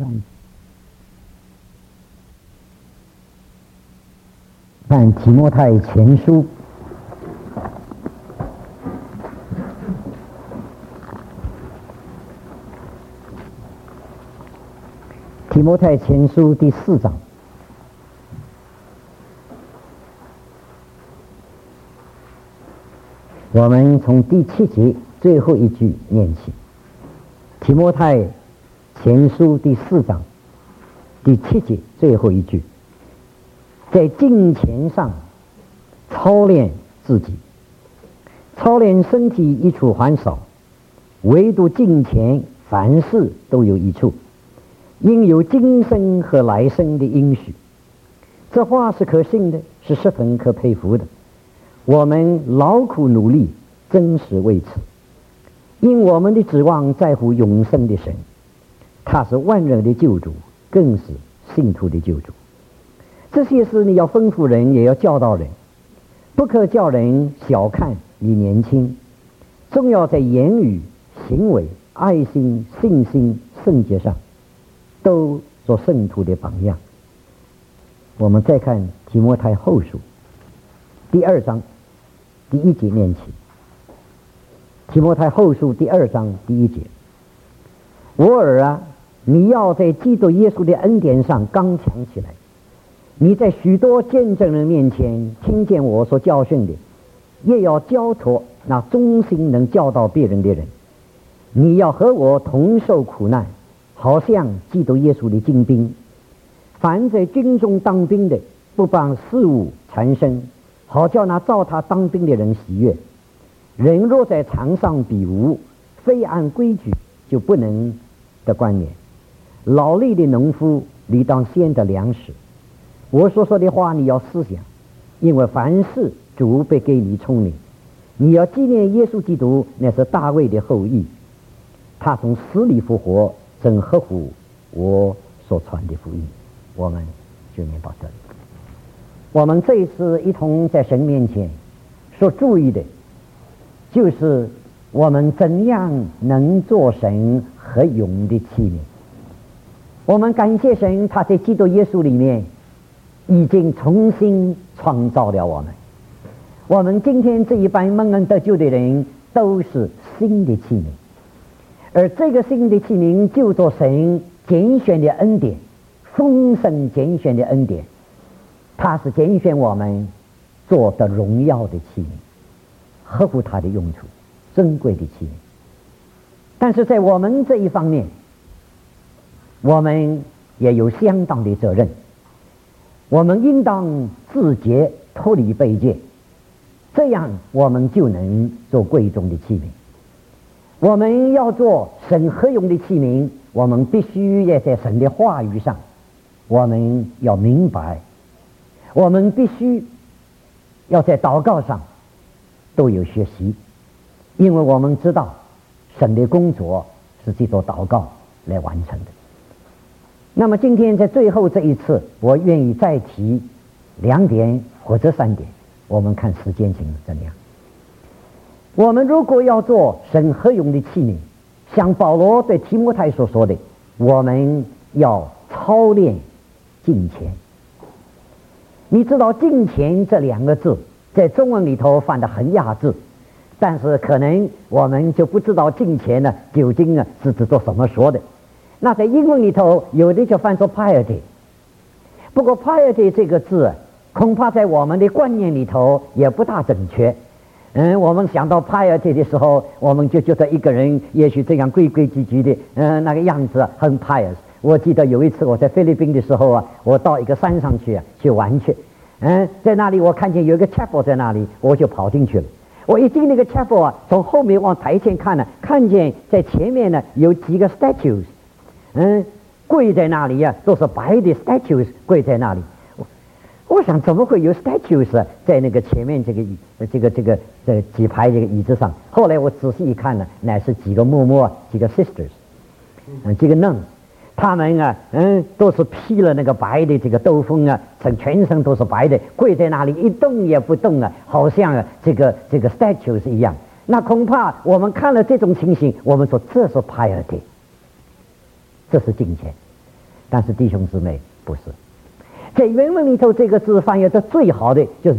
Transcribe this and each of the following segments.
看提摩太前书，提摩太前书第4章。我们从第7节最后一句念起。提摩太前书第4章第7节最后一句，在敬虔上操练自己，操练身体益处还少，唯独敬虔凡事都有益处，因有今生和来生的应许。这话是可信的，是十分可佩服的。我们劳苦努力，真是为此，因我们的指望在乎永生的神，他是万人的救主，更是信徒的救主。这些事你要吩咐人，也要教导人，不可叫人小看你年轻，总要在言语、行为、爱心、信心、圣洁上都做圣徒的榜样。我们再看提摩太后书第2章第1节念起。提摩太后书第2章第1节，我儿啊，你要在基督耶稣的恩典上刚强起来。你在许多见证人面前听见我所教训的，也要交托那忠心能教导别人的人。你要和我同受苦难，好像基督耶稣的精兵。凡在军中当兵的，不帮事物缠身，好叫那照他当兵的人喜悦。人若在场上比武，非按规矩，就不能得冠冕。劳力的农夫理当先得粮食。我所说的话你要思想，因为凡事主必给你聪明。你要纪念耶稣基督，那是大卫的后裔，他从死里复活，正合乎我所传的福音。我们就念到这里。我们这一次一同在神面前所注意的，就是我们怎样能做神合用的器皿。我们感谢神，他在基督耶稣里面已经重新创造了我们。我们今天这一班蒙恩得救的人都是新的器皿，而这个新的器皿就做神拣选的恩典，丰盛拣选的恩典。他是拣选我们做的荣耀的器皿，合乎他的用处，珍贵的器皿。但是在我们这一方面，我们也有相当的责任。我们应当自洁，脱离卑贱，这样我们就能做贵重的器皿。我们要做神合用的器皿，我们必须也在神的话语上，我们要明白，我们必须要在祷告上都有学习，因为我们知道神的工作是藉着祷告来完成的。那么今天在最后这一次，我愿意再提2点或者3点，我们看时间性怎样。我们如果要做神合用的器皿，像保罗对提摩太所说的，我们要操练敬虔。你知道敬虔这2个字在中文里头翻得很雅致，但是可能我们就不知道敬虔呢究竟是指做什么说的。那在英文里头有的就翻作 piety， 不过 piety 这个字恐怕在我们的观念里头也不大正确。我们想到 piety 的时候，我们就觉得一个人也许这样规规矩矩的，那个样子很 pious。我记得有一次我在菲律宾的时候啊，我到一个山上去玩去，在那里我看见有一个 chapel 在那里，我就跑进去了。我一进那个 chapel 啊，从后面往台前看呢，看见在前面呢有几个 statues，跪在那里呀，都是白的 statues 跪在那里。我想怎么会有 statues 在那个前面这几排这个椅子上？后来我仔细一看呢，乃是几个嬷嬷，几个 sisters，几个 nuns， 他们啊，都是披了那个白的这个兜风啊，全身都是白的，跪在那里一动也不动啊，好像这个 statues 一样。那恐怕我们看了这种情形，我们说这是 piety， 这是敬虔。 但是弟兄姊妹不是，在原文里头这个字翻译的最好的就是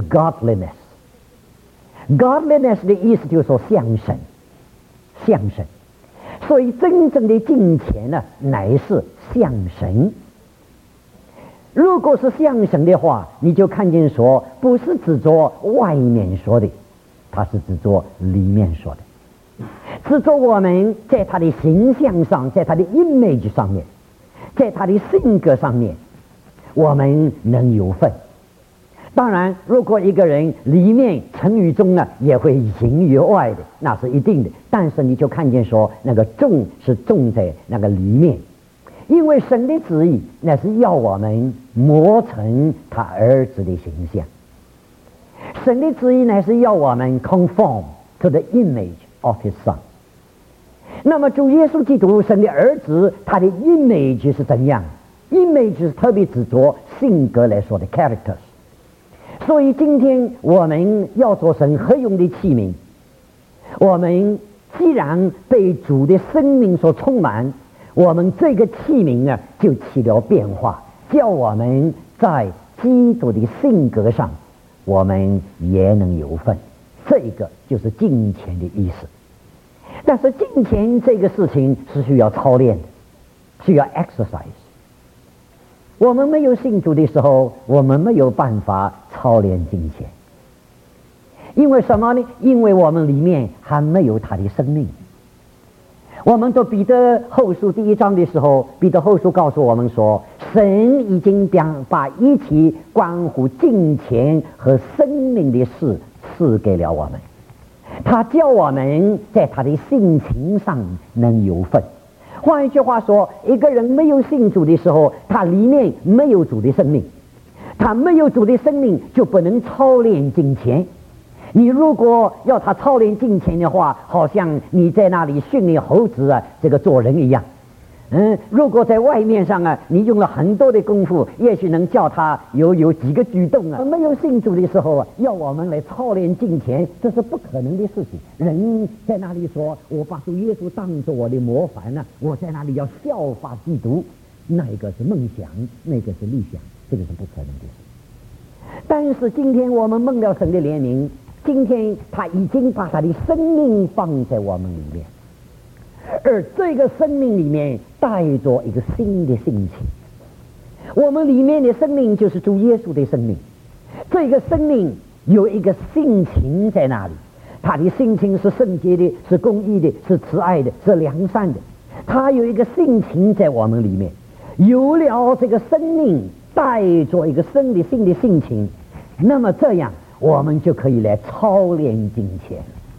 godliness。godliness 的意思就是说向神，向神。所以真正的敬虔呢，乃是向神。如果是向神的话，你就看见说，不是指着外面说的，它是指着里面说的，指着我们在他的形象上，在他的 image 上面，在他的性格上面，我们能有份。当然，如果一个人里面成语中呢，也会形于外的，那是一定的。但是你就看见说，那个重是重在那个里面，因为神的旨意那是要我们磨成他儿子的形象。神的旨意乃是要我们 conform to the image of his son。那么主耶稣基督神的儿子，他的 image 是怎样？ image 是特别指着性格来说的 characters。所以今天我们要做神合用的器皿，我们既然被主的生命所充满，我们这个器皿呢就起了变化，叫我们在基督的性格上我们也能有份。这个就是敬虔的意思。但是敬虔这个事情是需要操练的，需要 exercise。我们没有信主的时候，我们没有办法操练敬虔。因为什么呢？因为我们里面还没有他的生命。我们读彼得后书第1章的时候，彼得后书告诉我们说，神已经把一切关乎敬虔和生命的事赐给了我们，他叫我们在他的性情上能有份。换一句话说，一个人没有信主的时候，他里面没有主的生命，他没有主的生命就不能操练敬虔。你如果要他操练敬虔的话，好像你在那里训练猴子啊，这个做人一样。如果在外面上啊，你用了很多的功夫，也许能叫他有几个举动啊。没有信主的时候啊，要我们来操练敬虔，这是不可能的事情。人在那里说，我把主耶稣当作我的模范呢，我在那里要效法基督，那一个是梦想，那个是理想，这个是不可能的事。但是今天我们蒙了神的怜悯，今天他已经把他的生命放在我们里面，而这个生命里面带着一个新的性情。我们里面的生命就是主耶稣的生命，这个生命有一个性情在那里，他的性情是圣洁的，是公义的，是慈爱的，是良善的。他有一个性情在我们里面，有了这个生命带着一个新的性情，那么这样我们就可以来操练敬虔。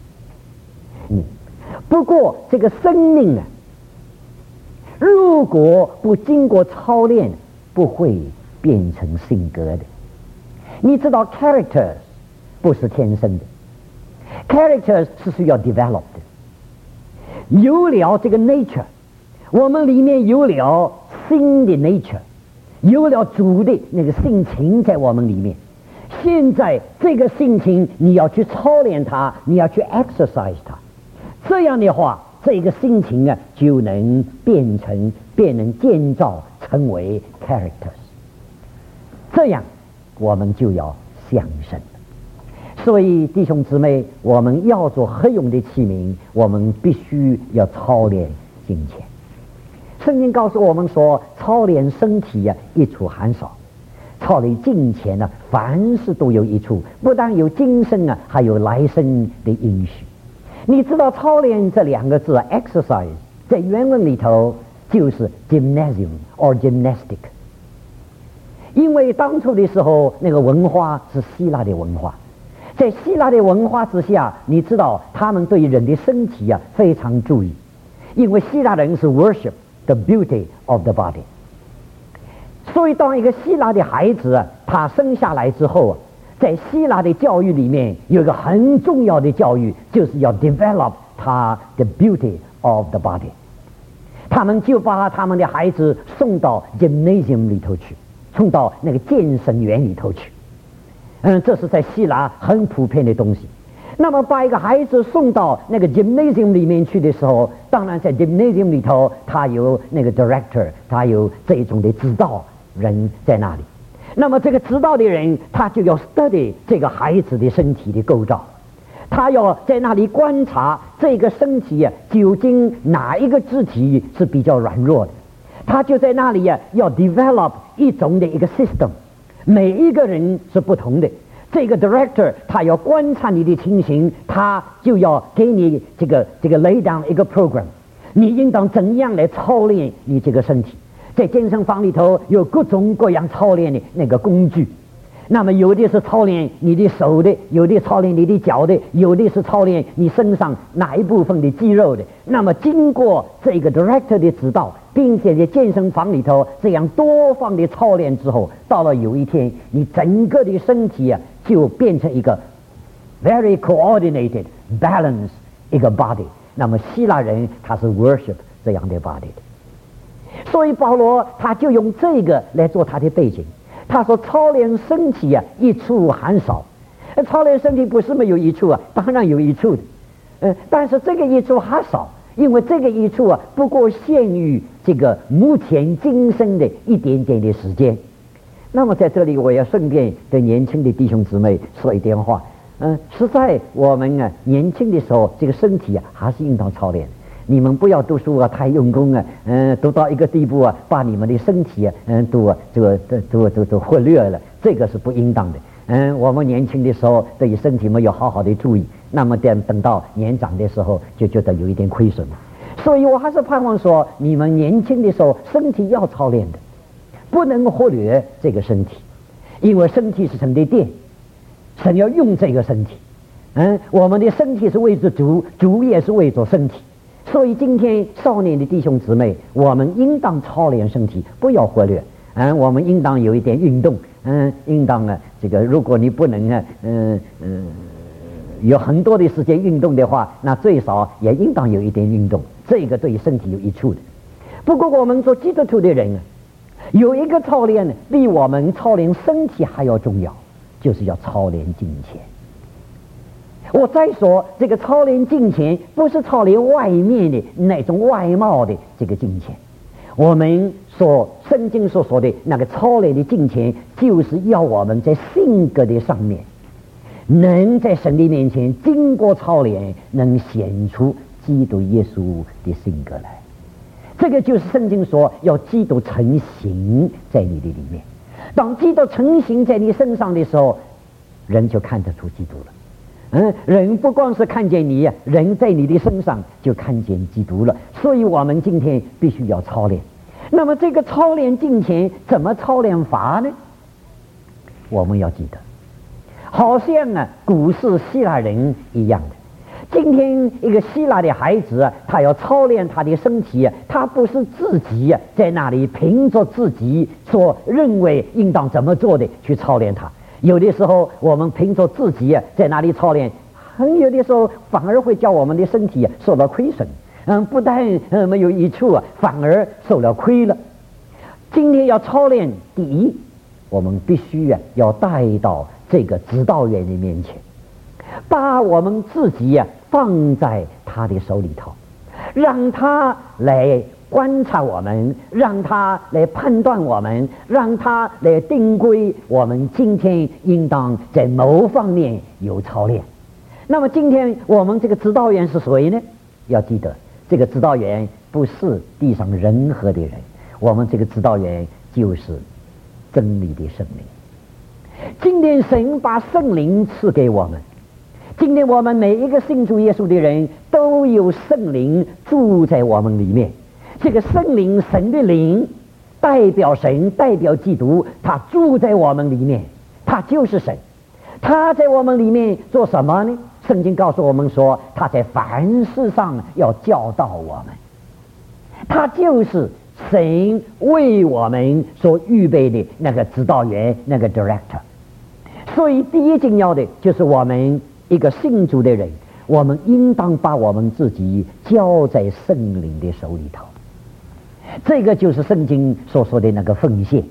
不过这个生命啊，如果不经过操练，不会变成性格的。你知道 characters 不是天生的， characters 是需要 develop 的。有了这个 nature， 我们里面有了新的 nature， 有了主的那个性情在我们里面。现在这个性情你要去操练它，你要去 exercise 它，这样的话，这个性情啊就能便能建造成为 characters。这样我们就要向神。所以弟兄姊妹，我们要做合用的器皿，我们必须要操练敬虔。圣经告诉我们说，操练身体啊，益处很少；操练敬虔呢，凡事都有益处，不但有今生啊，还有来生的应许。你知道操练这2个字 exercise 在原文里头就是 gymnasium or gymnastic。因为当初的时候，那个文化是希腊的文化，在希腊的文化之下，你知道他们对人的身体啊非常注意，因为希腊人是 worship the beauty of the body。所以当一个希腊的孩子啊，他生下来之后啊，在希腊的教育里面有一个很重要的教育，就是要 develop 他的 beauty of the body。他们就把他们的孩子送到 gymnasium 里头去，送到那个健身园里头去。这是在希腊很普遍的东西。 那么把一个孩子送到那个 gymnasium 里面去的时候，当然在 gymnasium 里头，他有那个 director， 他有这一种的指导人在那里。那么这个指导的人，他就要 study 这个孩子的身体的构造，他要在那里观察这个身体究竟哪一个肢体是比较软弱的，他就在那里要 develop 一种的一个 system， 每一个人是不同的。这个 director 他要观察你的情形，他就要给你这个 lay down 一个 program， 你应当怎样来操练你这个身体。在健身房里头有各种各样操练的那个工具，那么有的是操练你的手的，有的操练你的脚的，有的是操练你身上哪一部分的肌肉的。那么经过这个 director 的指导，并且在健身房里头这样多方的操练之后，到了有一天你整个的身体就变成一个 very coordinated balance 一个 body。 那么希腊人他是 worship 这样的 body 的，所以保罗他就用这个来做他的背景。他说操练身体益处很少。操练身体不是没有益处当然有益处的，但是这个益处还少，因为这个益处不过限于这个目前今生的一点点的时间。那么在这里我要顺便对年轻的弟兄姊妹说一点话。实在我们年轻的时候这个身体还是应当操练。你们不要读书太用功读到一个地步把你们的身体都忽略了，这个是不应当的。我们年轻的时候对于身体没有好好的注意，那么等到年长的时候就觉得有一点亏损。所以我还是盼望说，你们年轻的时候身体要操练的，不能忽略这个身体，因为身体是神的殿，神要用这个身体。我们的身体是为着主，主也是为着身体。所以今天少年的弟兄姊妹，我们应当操练身体，不要忽略。我们应当有一点运动。应当这个如果你不能有很多的时间运动的话，那最少也应当有一点运动，这个对身体有益处的。不过我们做基督徒的人有一个操练比我们操练身体还要重要，就是要操练金钱。我再说这个操练金钱不是操练外面的那种外貌的这个金钱，我们圣经所说的那个操练的金钱，就是要我们在性格的上面能在神的面前经过操练，能显出基督耶稣的性格来。这个就是圣经说要基督成形在你的里面。当基督成形在你身上的时候，人就看得出基督了。人不光是看见你人在你的身上就看见基督了。所以我们今天必须要操练。那么这个操练金钱怎么操练法呢？我们要记得，好像古时希腊人一样的。今天一个希腊的孩子他要操练他的身体他不是自己在那里凭着自己所认为应当怎么做的去操练他。有的时候我们凭着自己在哪里操练，有的时候反而会叫我们的身体受到亏损。不但没有益处反而受了亏了。今天要操练，第一，我们必须要带到这个指导员的面前，把我们自己放在他的手里头，让他来观察我们，让他来判断我们，让他来定规我们今天应当在某方面有操练。那么今天我们这个指导员是谁呢？要记得这个指导员不是地上任何的人，我们这个指导员就是真理的圣灵。今天神把圣灵赐给我们，今天我们每一个信主耶稣的人都有圣灵住在我们里面。这个圣灵，神的灵代表神，代表基督，他住在我们里面，他就是神。他在我们里面做什么呢？圣经告诉我们说，他在凡事上要教导我们。他就是神为我们所预备的那个指导员，那个 director。 所以第一紧要的就是我们一个信主的人，我们应当把我们自己交在圣灵的手里头。这个就是圣经所说的那个奉献。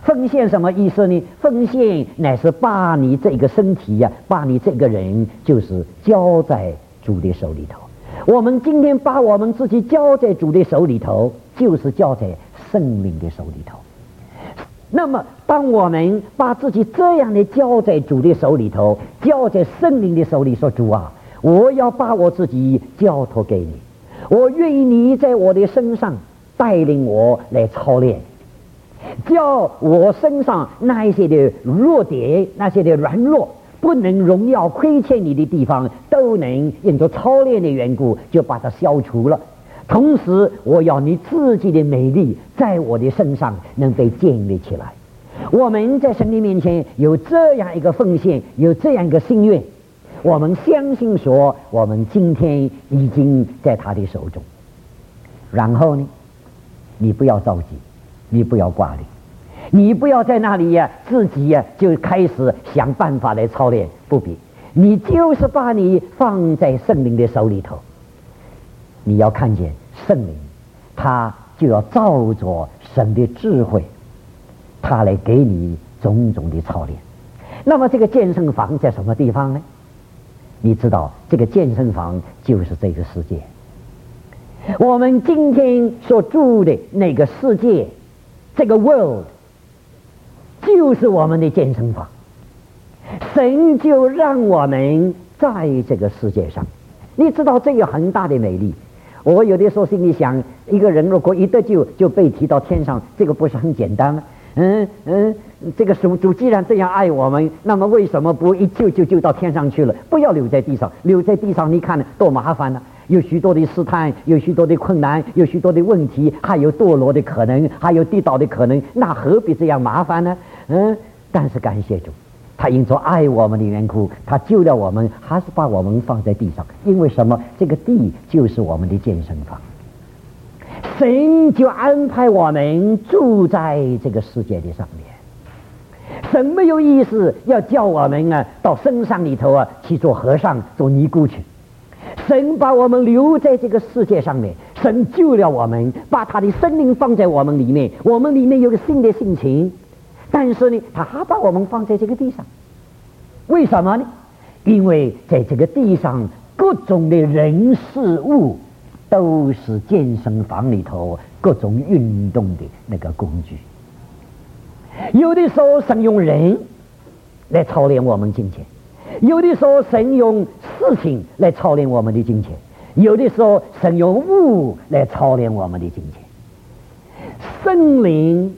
奉献什么意思呢？奉献乃是把你这个身体呀，把你这个人就是交在主的手里头。我们今天把我们自己交在主的手里头，就是交在圣灵的手里头。那么当我们把自己这样的交在主的手里头，交在圣灵的手里，说主啊，我要把我自己交托给你，我愿意你在我的身上带领我来操练，叫我身上那一些的弱点，那些的软弱，不能荣耀亏欠你的地方，都能因着操练的缘故就把它消除了。同时我要你自己的美丽在我的身上能被建立起来。我们在神的面前有这样一个奉献，有这样一个心愿，我们相信说我们今天已经在他的手中。然后呢，你不要着急，你不要挂虑，你不要在那里呀，自己呀就开始想办法来操练，不必，你就是把你放在圣灵的手里头。你要看见圣灵，他就要照着神的智慧，他来给你种种的操练。那么这个健身房在什么地方呢？你知道这个健身房就是这个世界，我们今天所住的那个世界，这个 world 就是我们的健身房。神就让我们在这个世界上，你知道这有很大的美丽。我有的时候心里想，一个人如果一得救就被提到天上，这个不是很简单吗？这个主既然这样爱我们，那么为什么不一救到天上去了？不要留在地上，留在地上你看多麻烦呢！有许多的试探，有许多的困难，有许多的问题，还有堕落的可能，还有跌倒的可能，那何必这样麻烦呢？但是感谢主，他因着爱我们的缘故，他救了我们，还是把我们放在地上。因为什么？这个地就是我们的健身房。神就安排我们住在这个世界的上面。神没有意思要叫我们到深山里头去做和尚做尼姑去。神把我们留在这个世界上面，神救了我们，把他的生命放在我们里面，我们里面有个新的性情。但是呢，他还把我们放在这个地上，为什么呢？因为在这个地上各种的人事物都是健身房里头各种运动的那个工具。有的时候神用人来操练我们金钱，有的时候神用事情来操练我们的金钱，有的时候神用物来操练我们的金钱。圣灵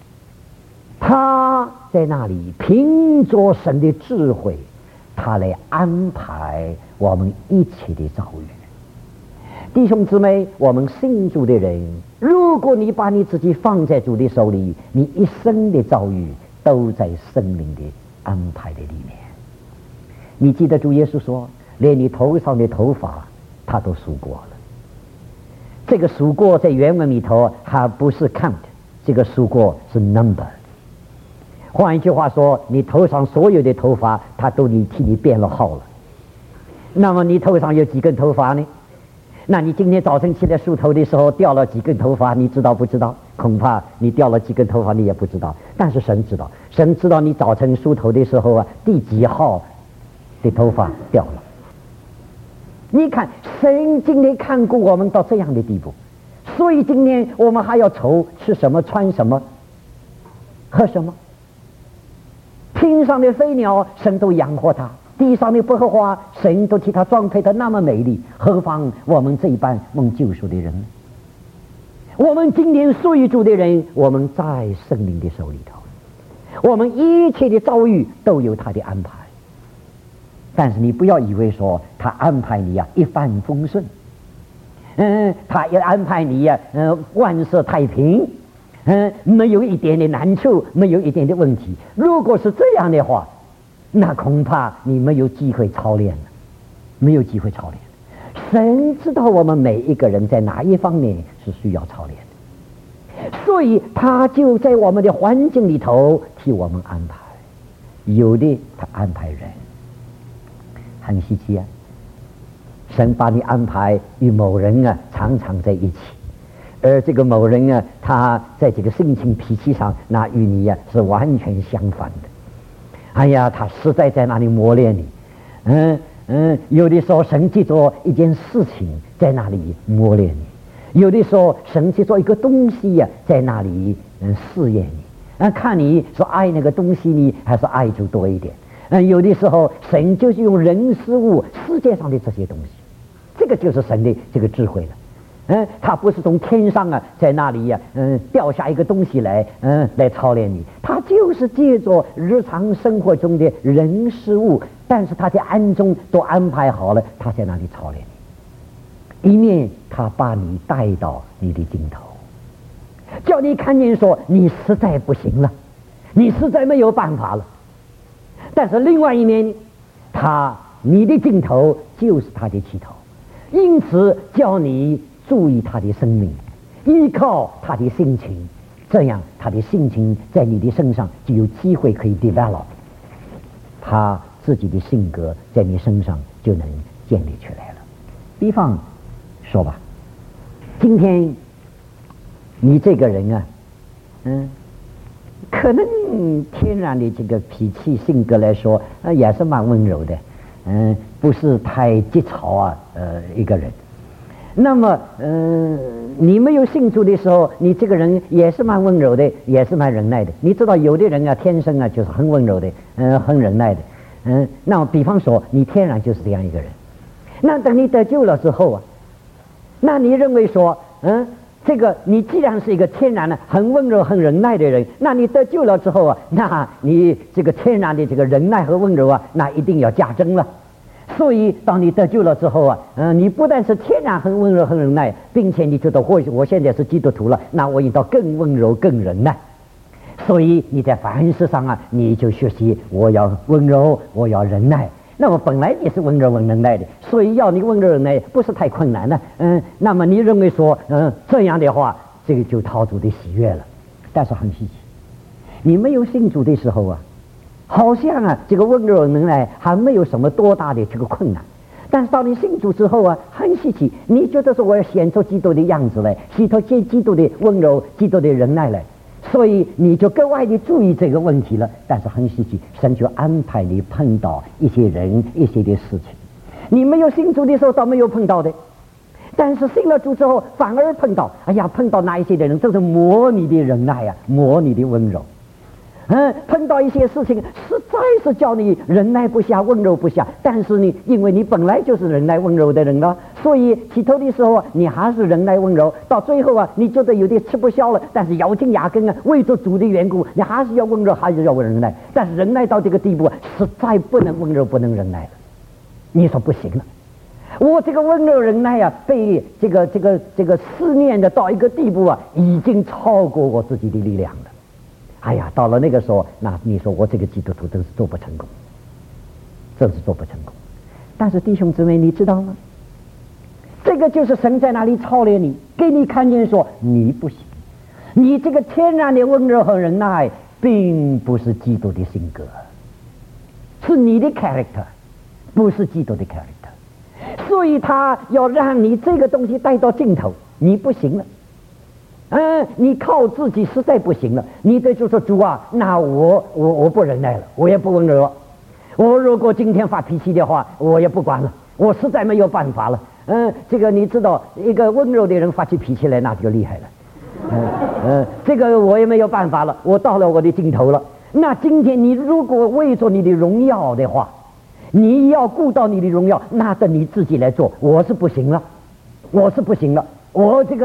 他在那里凭着神的智慧，他来安排我们一切的遭遇。弟兄姊妹，我们信主的人，如果你把你自己放在主的手里，你一生的遭遇都在圣灵的安排的里面。你记得主耶稣说，连你头上的头发他都数过了。这个数过在原文里头还不是 count， 这个数过是 number。换一句话说，你头上所有的头发他都替你编了号了。那么你头上有几根头发呢？那你今天早晨起来梳头的时候掉了几根头发，你知道不知道？恐怕你掉了几根头发你也不知道，但是神知道。神知道你早晨梳头的时候第几号的头发掉了。你看神今天看顾我们到这样的地步，所以今天我们还要愁吃什么穿什么喝什么。天上的飞鸟神都养活它，地上的百合花神都替它装配的那么美丽，何况我们这一般蒙救赎的人呢？我们今天属于主的人，我们在圣灵的手里头，我们一切的遭遇都有他的安排。但是你不要以为说他安排你一帆风顺，他也安排你万事太平，没有一点的难处，没有一点的问题。如果是这样的话，那恐怕你没有机会操练了，没有机会操练。神知道我们每一个人在哪一方面是需要操练的，所以他就在我们的环境里头替我们安排。有的他安排人，很稀奇神把你安排与某人常常在一起， 而这个某人啊，他在这个性情脾气上，那与你呀是完全相反的。哎呀，他实在在那里磨练你。有的时候神去做一件事情，在那里磨练你；有的时候神去做一个东西呀，在那里试验你。看你说爱那个东西呢，还是爱就多一点。有的时候神就是用人事物世界上的这些东西，这个就是神的这个智慧了。他不是从天上啊，在那里呀，掉下一个东西来，来操练你。他就是借着日常生活中的人事物，但是他在暗中都安排好了，他在那里操练你。一面他把你带到你的尽头，叫你看见说你实在不行了，你实在没有办法了。但是另外一面，你的尽头就是他的起头，因此叫你注意他的生命，依靠他的性情，这样他的性情在你的身上就有机会可以 develop， 他自己的性格在你身上就能建立起来了。比方说吧，今天你这个人啊，可能天然的这个脾气性格来说，也是蛮温柔的，不是太急躁啊，一个人。那么，你没有信主的时候，你这个人也是蛮温柔的，也是蛮忍耐的。你知道，有的人啊，天生啊就是很温柔的，很忍耐的。那么比方说，你天然就是这样一个人。那等你得救了之后啊，那你认为说，这个你既然是一个天然的很温柔、很忍耐的人，那你得救了之后啊，那你这个天然的这个忍耐和温柔啊，那一定要加增了。所以，当你得救了之后啊，你不但是天然很温柔、很忍耐，并且你觉得我现在是基督徒了，那我应当更温柔、更忍耐。所以你在凡事上啊，你就学习我要温柔，我要忍耐。那么本来你是温柔、忍耐的，所以要你温柔忍耐不是太困难的。那么你认为说，这样的话，这个就讨主的喜悦了。但是很稀奇，你没有信主的时候啊，好像啊，这个温柔忍耐还没有什么多大的这个困难。但是到你信主之后啊，很稀奇，你觉得说我要显出基督的样子来，显出基督的温柔、基督的忍耐来。所以你就格外的注意这个问题了。但是很稀奇，神就安排你碰到一些人、一些的事情，你没有信主的时候倒没有碰到的，但是信了主之后反而碰到。哎呀，碰到那一些的人，这是磨你的忍耐呀，磨你的温柔。碰到一些事情实在是叫你忍耐不下、温柔不下，但是你因为你本来就是忍耐温柔的人了，所以起头的时候啊，你还是忍耐温柔，到最后啊，你觉得有点吃不消了，但是咬紧牙根啊，为着主的缘故，你还是要温柔，还是要忍耐。但是忍耐到这个地步啊，实在不能温柔，不能忍耐了。你说不行了，我这个温柔忍耐啊，被这个思念的到一个地步啊，已经超过我自己的力量了。哎呀，到了那个时候，那你说我这个基督徒真是做不成功，真是做不成功。但是弟兄姊妹，你知道吗？这个就是神在那里操练你，给你看见说你不行，你这个天然的温柔和忍耐，并不是基督的性格，是你的 character， 不是基督的 character。所以他要让你这个东西带到尽头，你不行了。你靠自己实在不行了，你得就说主啊，那我不忍耐了，我也不温柔了。我如果今天发脾气的话，我也不管了，我实在没有办法了。这个你知道，一个温柔的人发起脾气来，那就厉害了。这个我也没有办法了，我到了我的尽头了。那今天你如果为着你的荣耀的话，你要顾到你的荣耀，那等你自己来做。我是不行了，我是不行了，我这个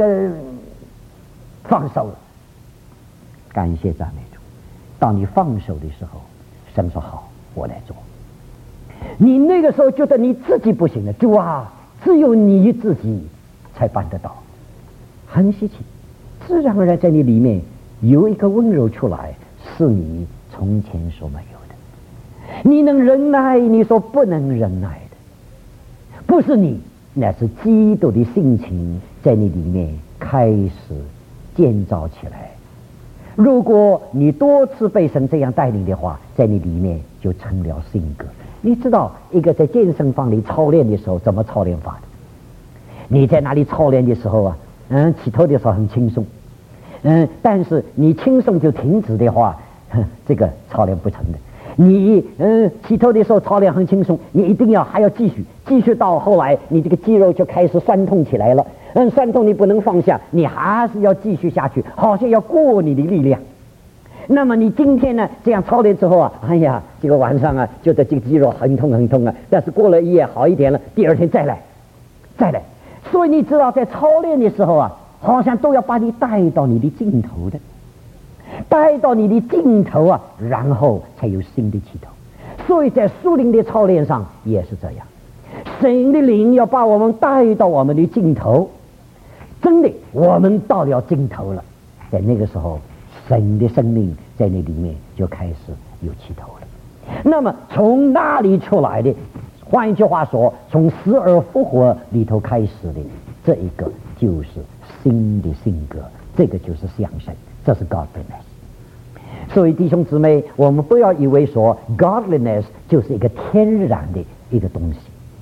放手了。感谢赞美主，当你放手的时候，神说好，我来做。你那个时候觉得你自己不行了，主啊，只有你自己才办得到。很稀奇，自然而然在你里面有一个温柔出来，是你从前所没有的。你能忍耐，你说不能忍耐的，不是你，乃是基督的性情在你里面开始建造起来。如果你多次被神这样带领的话，在你里面就成了性格。你知道一个在健身房里操练的时候怎么操练法的？你在那里操练的时候啊， 起头的时候很轻松，但是你轻松就停止的话，这个操练不成的。你起头的时候操练很轻松，你一定要还要继续到后来，你这个肌肉就开始酸痛起来了。酸痛你不能放下，你还是要继续下去，好像要过你的力量。那么你今天呢这样操练之后啊，哎呀，这个晚上啊觉得这个肌肉很痛很痛啊，但是过了一夜好一点了，第二天再来。所以你知道在操练的时候啊，好像都要把你带到你的尽头的，带到你的尽头啊，然后才有新的起头。所以在属灵的操练上也是这样，神的灵要把我们带到我们的尽头，真的我们到了尽头了，在那个时候神的生命在那里面就开始有起头了。那么从哪里出来的？换一句话说，从死而复活里头开始的这一个就是新的性格，这个就是像神，这是 godliness。 所以弟兄姊妹，我们不要以为说 godliness 就是一个天然的一个东西，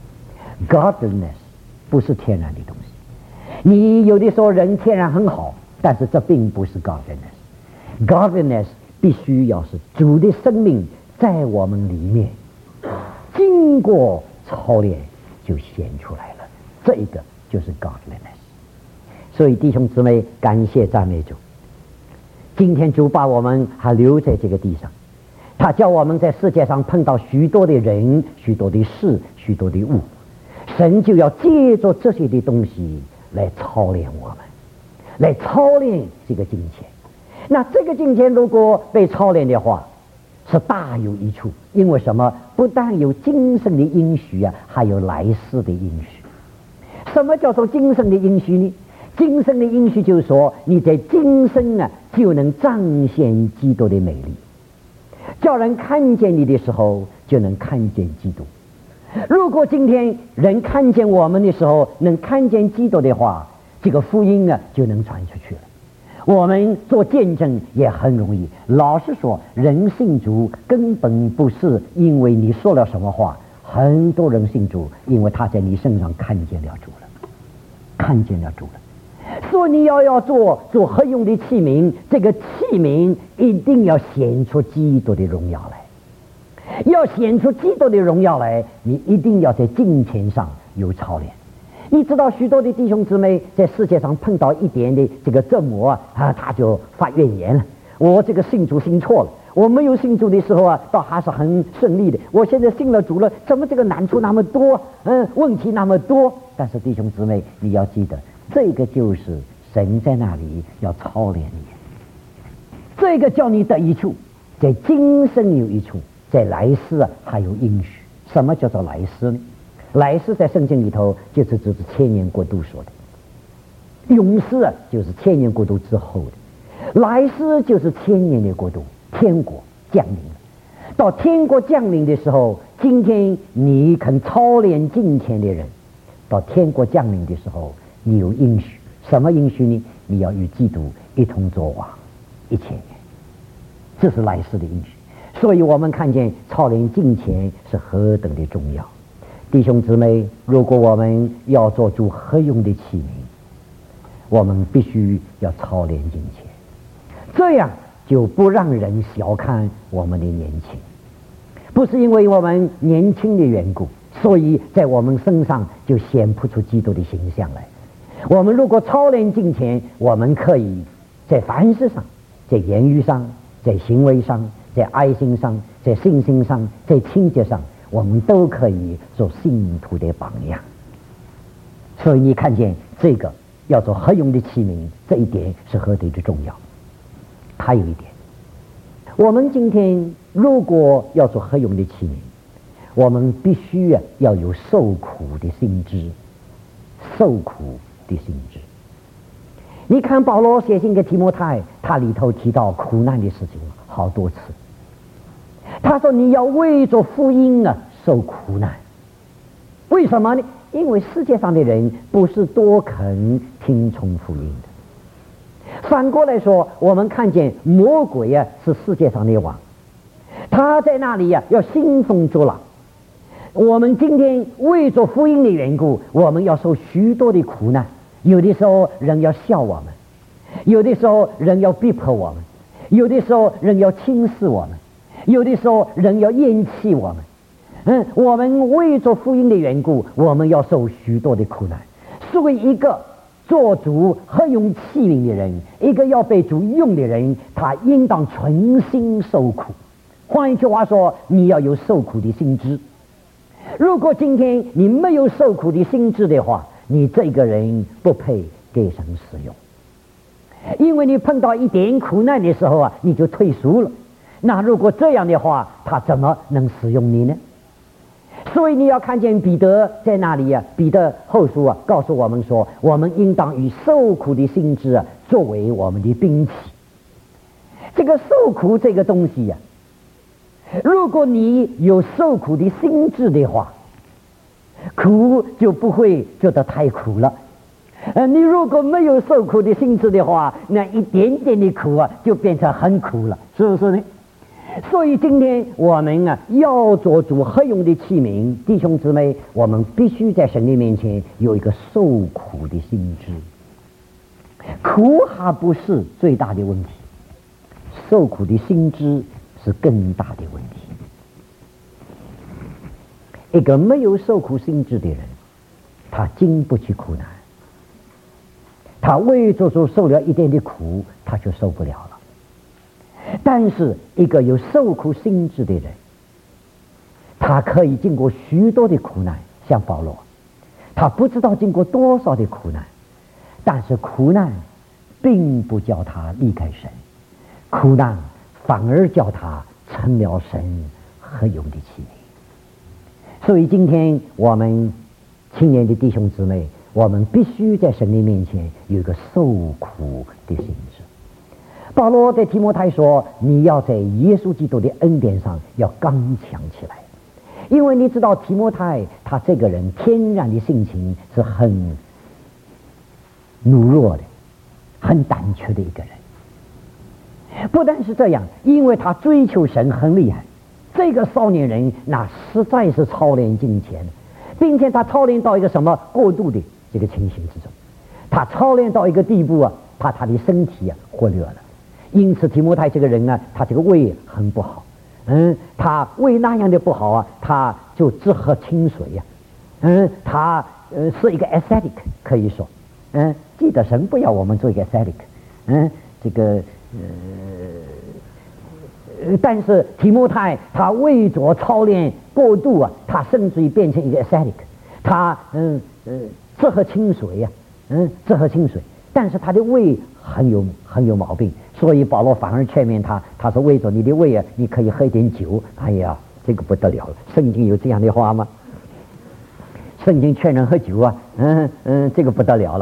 godliness 不是天然的东西。你有的时候人天然很好，但是这并不是 godliness。 godliness 必须要是主的生命在我们里面经过操练就显出来了，这一个就是 godliness。 所以弟兄姊妹，感谢赞美主，今天主把我们还留在这个地上，他叫我们在世界上碰到许多的人、许多的事、许多的物，神就要借着这些的东西来操练我们，来操练这个金钱。那这个金钱如果被操练的话，是大有益处。因为什么？不但有今生的应许啊，还有来世的应许。什么叫做今生的应许呢？今生的应许就是说，你在今生啊就能彰显基督的美丽，叫人看见你的时候就能看见基督。如果今天人看见我们的时候能看见基督的话，这个福音啊就能传出去了。我们做见证也很容易。老实说，人信主根本不是因为你说了什么话，很多人信主，因为他在你身上看见了主了，看见了主了。所以你要做合用的器皿，这个器皿一定要显出基督的荣耀来。要显出基督的荣耀来，你一定要在金钱上有操练。你知道许多的弟兄姊妹在世界上碰到一点的这个折磨啊，他就发怨言了。我这个信主信错了，我没有信主的时候啊，倒还是很顺利的。我现在信了主了，怎么这个难处那么多？问题那么多。但是弟兄姊妹，你要记得，这个就是神在那里要操练你，这个叫你得益处，在今生有益处，在来世啊还有应许。什么叫做来世呢？来世在圣经里头就是千年国度说的，永世啊就是千年国度之后的，来世就是千年的国度，天国降临了。到天国降临的时候，今天你肯操练金钱的人，到天国降临的时候，你有应许。什么应许呢？你要与基督一同作王1000年，这是来世的应许。所以我们看见操练金钱是何等的重要。弟兄姊妹，如果我们要做主合用的器皿，我们必须要操练金钱，这样就不让人小看我们的年轻。不是因为我们年轻的缘故，所以在我们身上就显不出基督的形象来。我们如果操练金钱，我们可以在凡事上，在言语上，在行为上，在爱心上，在信心上，在清洁上，我们都可以做信徒的榜样。所以你看见这个要做合用的器皿，这一点是何等的重要。还有一点，我们今天如果要做合用的器皿，我们必须要有受苦的心智，受苦的心智。你看保罗写信给提摩太，他里头提到苦难的事情好多次。他说你要为着福音受苦难。为什么呢？因为世界上的人不是多肯听从福音的。反过来说，我们看见魔鬼是世界上的王，他在那里要兴风作浪。我们今天为着福音的缘故，我们要受许多的苦难。 有的时候人要笑我们，有的时候人要逼迫我们，有的时候人要轻视我们，有的时候人要厌弃我们。我们为着福音的缘故，我们要受许多的苦难。作为一个做主合用器皿的人，一个要被主用的人，他应当存心受苦。换一句话说，你要有受苦的心志。如果今天你没有受苦的心志的话，你这个人不配给神使用。因为你碰到一点苦难的时候啊，你就退缩了。那如果这样的话，他怎么能使用你呢？所以你要看见彼得在那里啊，彼得后书啊告诉我们说，我们应当以受苦的心志啊作为我们的兵器。这个受苦这个东西啊，如果你有受苦的心志的话，苦就不会觉得太苦了。你如果没有受苦的心志的话，那一点点的苦啊就变成很苦了，是不是呢？所以今天我们啊要做主合用的器皿，弟兄姊妹，我们必须在神的面前有一个受苦的心志。苦还不是最大的问题，受苦的心志是更大的问题。一个没有受苦心志的人，他经不起苦难，他为着主受了一点的苦，他就受不了了。但是一个有受苦心志的人，他可以经过许多的苦难，像保罗，他不知道经过多少的苦难，但是苦难并不叫他离开神，苦难反而叫他成了神合用的器皿。所以今天我们青年的弟兄姊妹，我们必须在神的面前有一个受苦的心志。保罗对提摩太说，你要在耶稣基督的恩典上要刚强起来。因为你知道提摩太他这个人天然的性情是很懦弱的，很胆怯的一个人。不但是这样，因为他追求神很厉害，这个少年人那实在是操练敬虔，并且他操练到一个什么过度的这个情形之中，他操练到一个地步啊，怕他的身体啊忽略了。因此提摩太这个人呢，他这个胃很不好，他胃那样的不好啊，他就只喝清水呀，他是一个 ascetic， 可以说，记得神不要我们做一个 ascetic，这个但是提摩太他为着操练过度啊，他甚至于变成一个 ascetic， 他只喝清水呀，只喝清水，但是他的胃很有毛病。所以保罗反而劝勉他，他说为着你的胃啊，你可以喝一点酒。哎呀，这个不得了了，圣经有这样的话吗？圣经劝人喝酒啊，这个不得了了，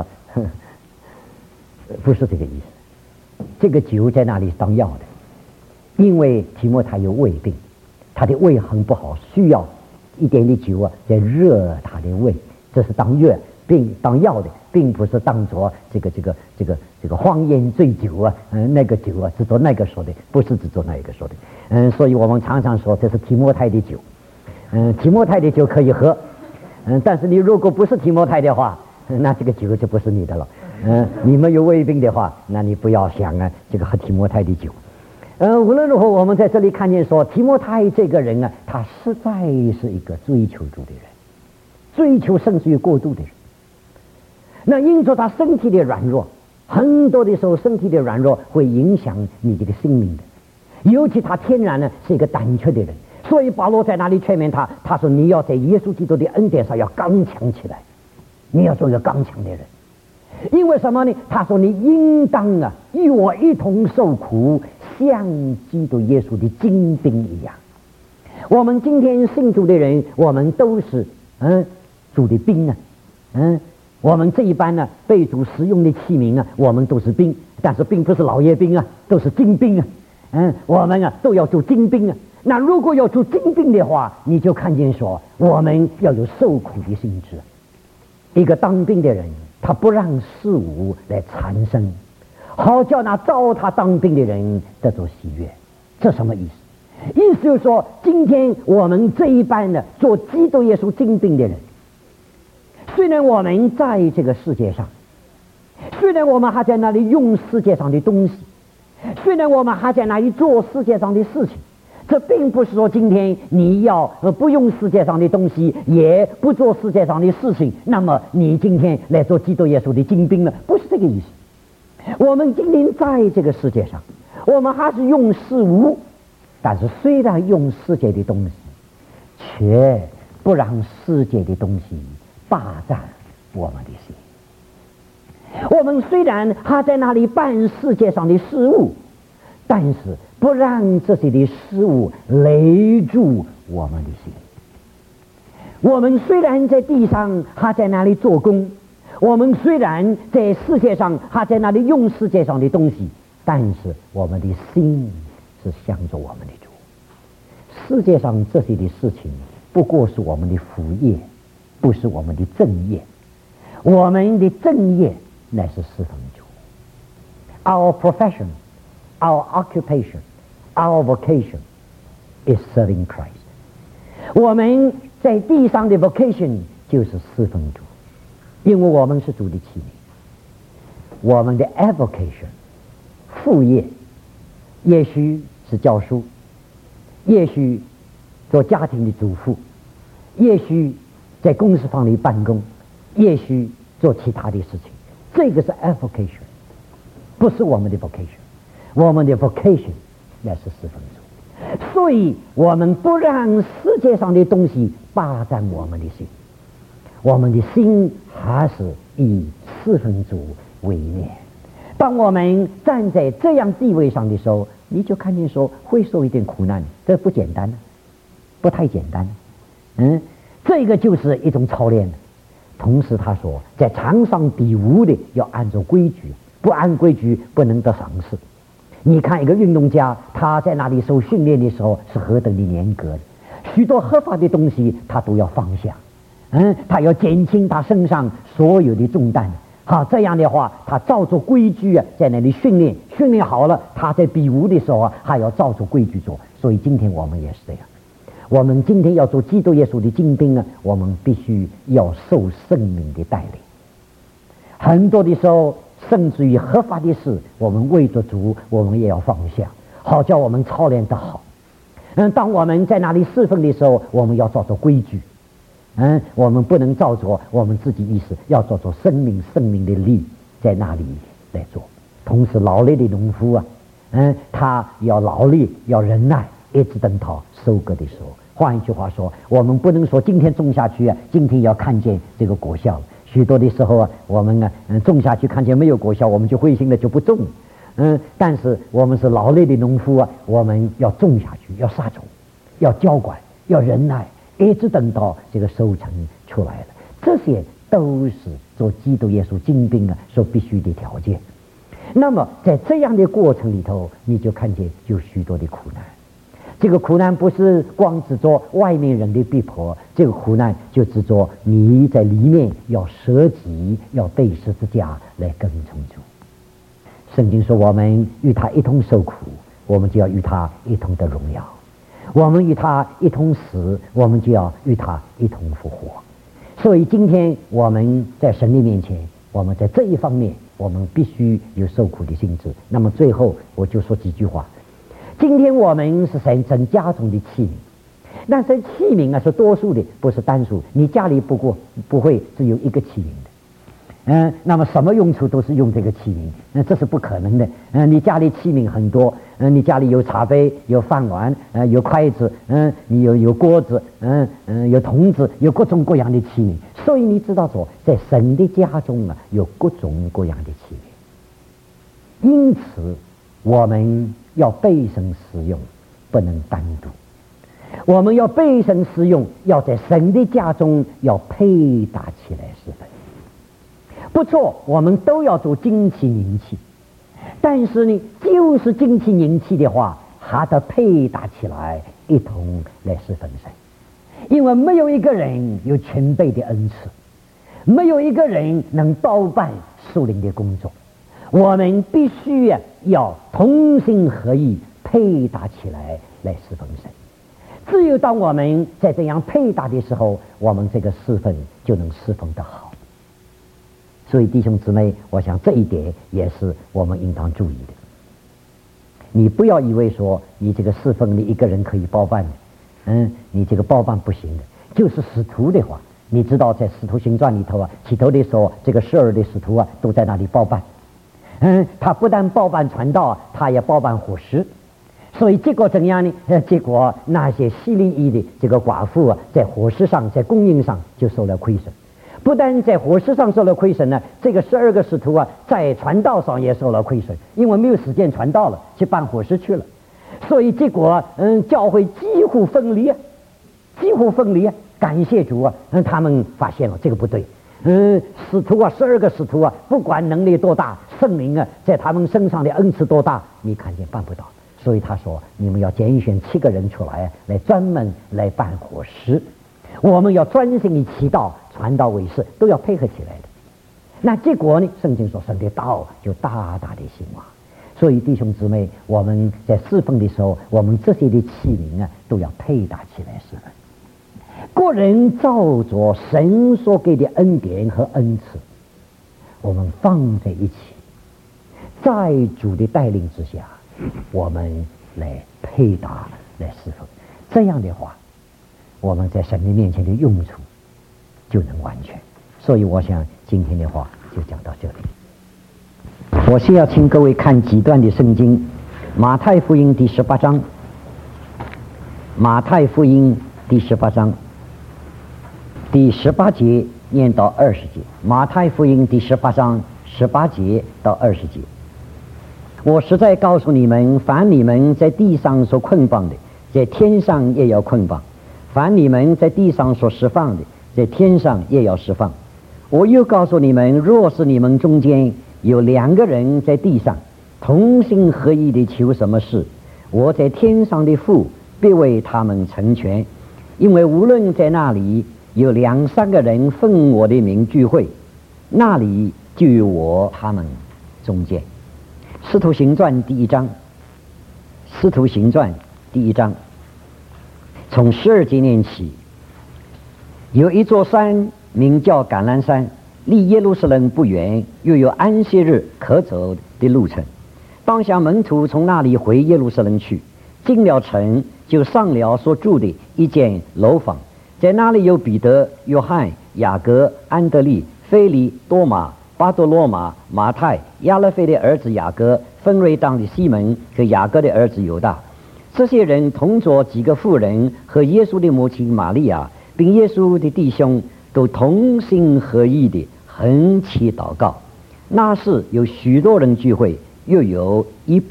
不是这个意思。这个酒在那里当药的，因为提摩太有胃病，他的胃很不好，需要一点的酒啊，在热他的胃，这是当药并当药的，并不是当作这个荒宴醉酒啊，那个酒啊，只做那个说的，不是只做那个说的，所以我们常常说这是提摩太的酒，提摩太的酒可以喝，但是你如果不是提摩太的话，那这个酒就不是你的了，你们有胃病的话，那你不要想啊，这个喝提摩太的酒。无论如何，我们在这里看见说，提摩太这个人啊，他实在是一个追求主的人，追求甚至于过度的人。那因着他身体的软弱，很多的时候身体的软弱会影响你这个心灵的，尤其他天然呢是一个胆怯的人，所以保罗在那里劝勉他，他说你要在耶稣基督的恩典上要刚强起来，你要做一个刚强的人。因为什么呢？他说你应当啊与我一同受苦，像基督耶稣的精兵一样。我们今天信主的人，我们都是主的兵啊，我们这一班呢被主使用的器皿啊，我们都是兵，但是并不是老爷兵啊，都是精兵啊，我们啊都要做精兵啊。那如果要做精兵的话，你就看见说我们要有受苦的心志。一个当兵的人，他不让事物来缠身，好叫那招他当兵的人得着喜悦。这什么意思？意思就是说，今天我们这一班的做基督耶稣精兵的人，虽然我们在这个世界上虽然我们还在那里用世界上的东西，虽然我们还在那里做世界上的事情，这并不是说今天你要不用世界上的东西，也不做世界上的事情，那么你今天来做基督耶稣的精兵了，不是这个意思。我们今天在这个世界上，我们还是用事物，但是虽然用世界的东西，却不让世界的东西霸占我们的心。我们虽然还在那里办世界上的事物，但是不让这些的事物勒住我们的心。我们虽然在地上还在那里做工，我们虽然在世界上还在那里用世界上的东西，但是我们的心是向着我们的主。世界上这些的事情不过是我们的副业，不是我们的正业。我们的正业乃是侍奉主。Our profession, our occupation, our vocation is serving Christ. 我们在地上的 vocation 就是侍奉主，因为我们是主的器皿。我们的 avocation 副业也许是教书，也许做家庭的主妇，也许在公司房里办公，也许做其他的事情，这个是 avocation， 不是我们的 vocation。我们的 vocation 乃是侍奉主，所以我们不让世界上的东西霸占我们的心，我们的心还是以侍奉主为念。当我们站在这样地位上的时候，你就看见说会受一点苦难，这不简单，不太简单。这个就是一种操练。同时他说，在场上比武的要按照规矩，不按规矩不能得赏识。你看一个运动家，他在那里受训练的时候是何等的严格的，许多合法的东西他都要放下，他要减轻他身上所有的重担。好，这样的话，他照着规矩在那里训练，训练好了，他在比武的时候还要照着规矩做。所以今天我们也是这样，我们今天要做基督耶稣的精兵我们必须要受圣灵的带领。很多的时候，甚至于合法的事，我们为着主，我们也要放下，好叫我们操练得好。当我们在那里侍奉的时候，我们要照着规矩。我们不能照着我们自己意思，要照着生命的力在那里来做。同时劳累的农夫他要劳力，要忍耐，一直等到收割的时候。换一句话说，我们不能说今天种下去今天要看见这个果效。许多的时候我们种下去看见没有果效，我们就灰心了，就不种。但是我们是劳累的农夫我们要种下去，要撒种，要浇灌，要忍耐，一直等到这个收成出来了。这些都是做基督耶稣精兵所必须的条件。那么在这样的过程里头，你就看见有许多的苦难。这个苦难不是光指着外面人的逼迫，这个苦难就指着你在里面要舍己，要背十字架来跟从主。圣经说，我们与他一同受苦，我们就要与他一同得荣耀；我们与他一同死，我们就要与他一同复活。所以今天我们在神的面前，我们在这一方面我们必须有受苦的性质。那么最后我就说几句话。今天我们是神家中的器皿，但是器皿是多数的，不是单数。你家里不会只有一个器皿的，那么什么用处都是用这个器皿，这是不可能的。你家里器皿很多，你家里有茶杯，有饭碗，有筷子，你有锅子，有筒子，有各种各样的器皿。所以你知道说，在神的家中有各种各样的器皿。因此我们要被神使用，不能单独。我们要被神使用，要在神的家中要配搭起来侍奉。不错，我们都要做金器银器，但是呢，就是金器银器的话，还得配搭起来一同来侍奉神。因为没有一个人有全备的恩赐，没有一个人能包办属灵的工作。我们必须要同心合意配搭起来来侍奉神。只有当我们在这样配搭的时候，我们这个侍奉就能侍奉得好。 所以弟兄姊妹，我想这一点也是我们应当注意的。你不要以为说你这个侍奉你一个人可以包办的，你这个包办不行的。就是使徒的话，你知道在《使徒行传》里头啊，起头的时候这个12的使徒啊都在那里包办。他不但包办传道，他也包办伙食。所以结果怎样呢？结果那些希利伊的这个寡妇啊，在伙食上，在供应上就受了亏损。不但在伙食上受了亏损呢，这个12个使徒啊，在传道上也受了亏损，因为没有时间传道了，去办伙食去了。所以结果教会几乎分离啊，几乎分离啊。感谢主啊，他们发现了这个不对。使徒啊，12个使徒啊，不管能力多大，圣灵啊在他们身上的恩赐多大，你看见办不到。所以他说，你们要拣选7个人出来，来专门来办伙食。我们要专心于祈祷、传道为事，都要配合起来的。那结果呢？圣经说，神的道就大大的兴旺。所以弟兄姊妹，我们在侍奉的时候，我们这些的器皿啊，都要配搭起来侍奉。个人照着神所给的恩典和恩赐，我们放在一起，在主的带领之下，我们来配搭来侍奉。这样的话，我们在神的面前的用处就能完全。所以我想今天的话就讲到这里。我先要请各位看几段的圣经，马太福音第18章，马太福音第18章第18节念到20节，马太福音第18章18节到20节。我实在告诉你们，凡你们在地上所捆绑的，在天上也要捆绑；凡你们在地上所释放的，在天上也要释放。我又告诉你们，若是你们中间有2个人在地上同心合意的求什么事，我在天上的父必为他们成全。因为无论在那里有2、3个人奉我的名聚会，那里就有我他们中间。使徒行传第1章，使徒行传第1章从12节念起。有一座山名叫橄榄山，离耶路撒冷不远，又有安息日可走的路程。当下门徒从那里回耶路撒冷去，进了城，就上了所住的一间楼房。在那里有彼得、约翰、雅各、安德利、腓利、多马、巴多罗马、马太、亚勒腓的儿子雅各、分瑞当的西门和雅各的儿子犹大。这些人同着几个妇人和耶稣的母亲玛利亚，并耶稣的弟兄，都同心合意的横起祷告。那时有许多人聚会，又有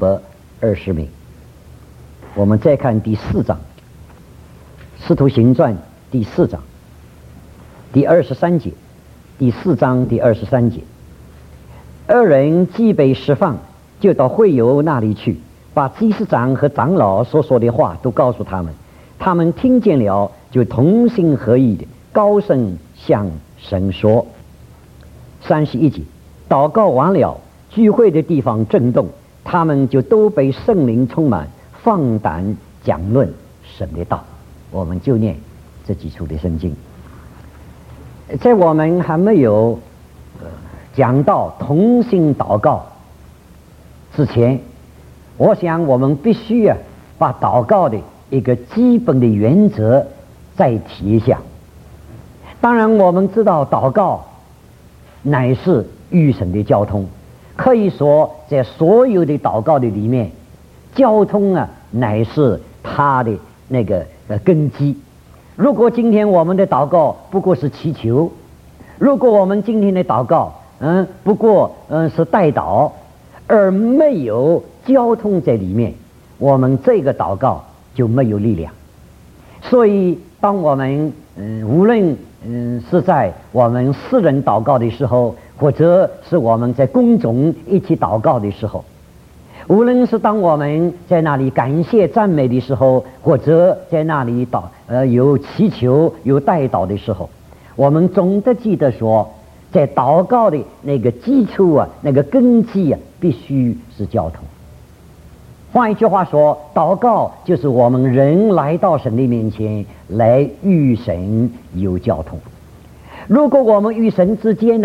120名。我们再看第4章，使徒行传第4章第23节，第4章第23节。2人既被释放，就到会友那里去，把祭司长和长老所说的话都告诉他们。他们听见了，就同心合意的高声向神说。31节，祷告完了，聚会的地方震动，他们就都被圣灵充满，放胆讲论神的道。我们就念这几处的圣经。在我们还没有讲到同心祷告之前，我想我们必须把祷告的一个基本的原则再提一下。当然我们知道祷告乃是与神的交通，可以说在所有的祷告的里面，交通乃是它的那个根基。如果今天我们的祷告不过是祈求，如果我们今天的祷告不过是代祷，而没有交通在里面，我们这个祷告就没有力量。所以当我们无论是在我们私人祷告的时候，或者是我们在公众一起祷告的时候，无论是当我们在那里感谢赞美的时候，或者在那里有祈求有代祷的时候，我们总得记得说，在祷告的那个基础那个根基必须是交通。换一句话说，祷告就是我们人来到神的面前来与神有交通。如果我们与神之间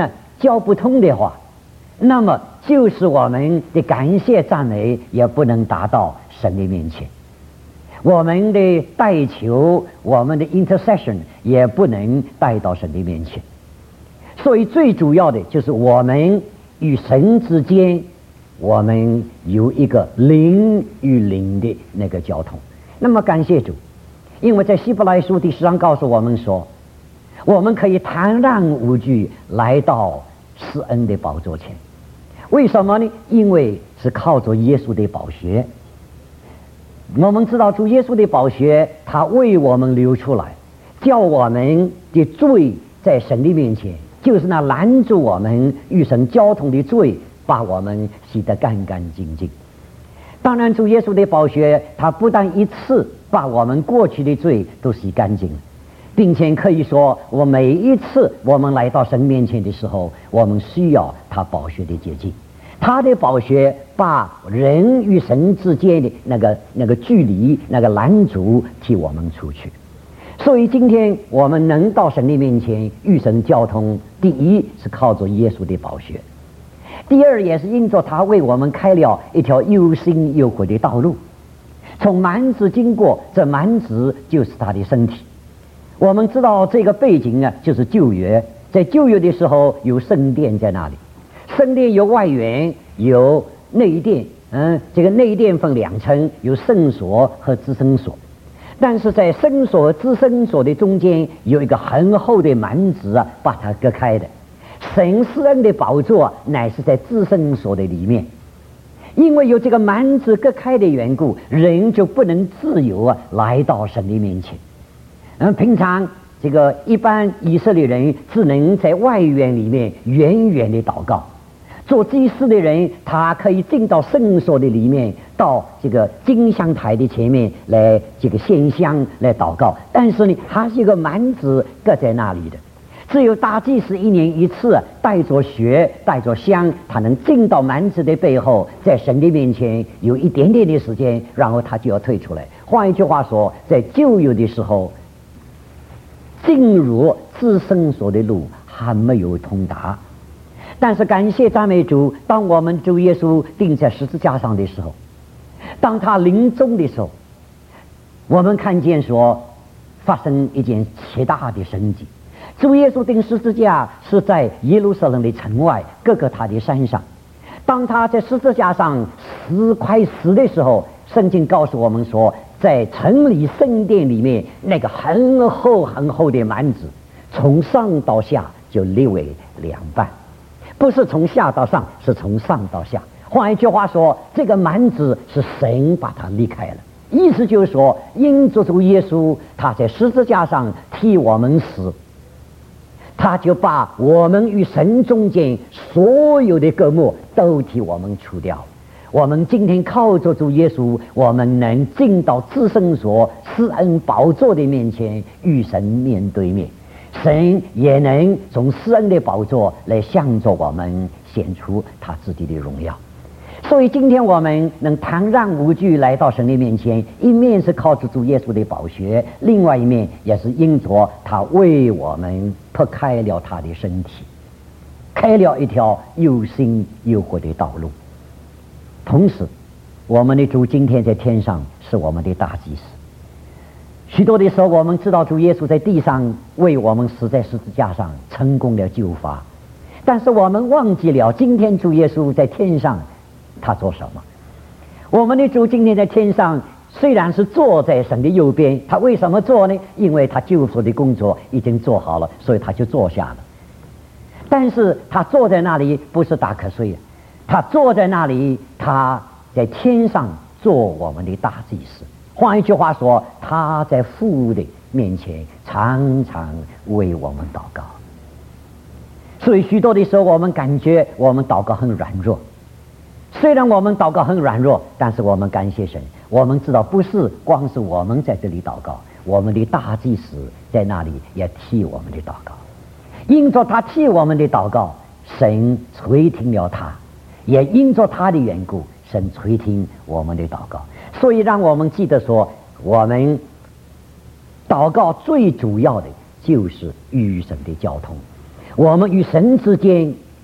交不通的话，那么就是我们的感谢赞美也不能达到神的面前，我们的代求，我们的 intercession 也不能带到神的面前。所以最主要的就是我们与神之间，我们有一个灵与灵的那个交通。那么感谢主，因为在希伯来书第10章告诉我们说，我们可以坦然无惧来到施恩的宝座前。为什么呢？因为是靠着耶稣的宝血。我们知道主耶稣的宝血，他为我们流出来，叫我们的罪在神的面前，就是那拦住我们与神交通的罪，把我们洗得干干净净。当然主耶稣的宝血，他不但一次把我们过去的罪都洗干净了，并且可以说我每一次我们来到神面前的时候，我们需要他宝血的洁净。他的宝血把人与神之间的那个距离，那个拦阻替我们出去。所以今天我们能到神的面前与神交通，第一是靠着耶稣的宝血，第二也是因着他为我们开了一条又新又活的道路。从幔子经过，这幔子就是他的身体。我们知道这个背景啊，就是旧约。在旧约的时候有圣殿在那里，圣殿有外园有内殿，这个内殿分2层，有圣所和至圣所。但是在圣所和至圣所的中间有一个很厚的幔子啊，把它隔开的。神施恩的宝座乃是在至圣所的里面，因为有这个幔子隔开的缘故，人就不能自由啊来到神的面前。平常这个一般以色列人只能在外院里面远远的祷告，做祭司的人他可以进到圣所的里面，到这个金香台的前面来这个献香来祷告，但是呢还是一个幔子隔在那里的。只有大祭司1年1次带着血带着香，他能进到幔子的背后，在神的面前有一点点的时间，然后他就要退出来。换一句话说，在旧约的时候，进入至圣所的路还没有通达。但是感谢赞美主，当我们主耶稣钉在十字架上的时候，当他临终的时候，我们看见说发生一件极大的神迹。主耶稣钉十字架是在耶路撒冷的城外各个他的山上。当他在十字架上快死的时候，圣经告诉我们说，在城里圣殿里面那个很厚很厚的幔子，从上到下就裂为2半，不是从下到上，是从上到下。换一句话说，这个幔子是神把它离开了，意思就是说，因着主耶稣他在十字架上替我们死，他就把我们与神中间所有的隔膜都替我们除掉。我们今天靠着主耶稣，我们能进到至圣所施恩宝座的面前，与神面对面。神也能从施恩的宝座来向着我们显出他自己的荣耀。所以今天我们能坦然无惧来到神的面前，一面是靠着主耶稣的宝血，另外一面也是因着他为我们破开了他的身体，开了一条又新又活的道路。同时我们的主今天在天上是我们的大祭司。许多的时候我们知道主耶稣在地上为我们死在十字架上，成功了救罚，但是我们忘记了今天主耶稣在天上他做什么。我们的主今天在天上虽然是坐在神的右边，他为什么坐呢？因为他救赎的工作已经做好了，所以他就坐下了。但是他坐在那里不是打瞌睡，他坐在那里，他在天上做我们的大祭司。换一句话说，他在父的面前常常为我们祷告。所以许多的时候我们感觉我们祷告很软弱，虽然我们祷告很软弱，但是我们感谢神，我们知道不是光是我们在这里祷告，我们的大祭司在那里也替我们的祷告。因着他替我们的祷告，神垂听了他，也因着他的缘故，神垂听我们的祷告。所以让我们记得说，我们祷告最主要的就是与神的交通。我们与神之间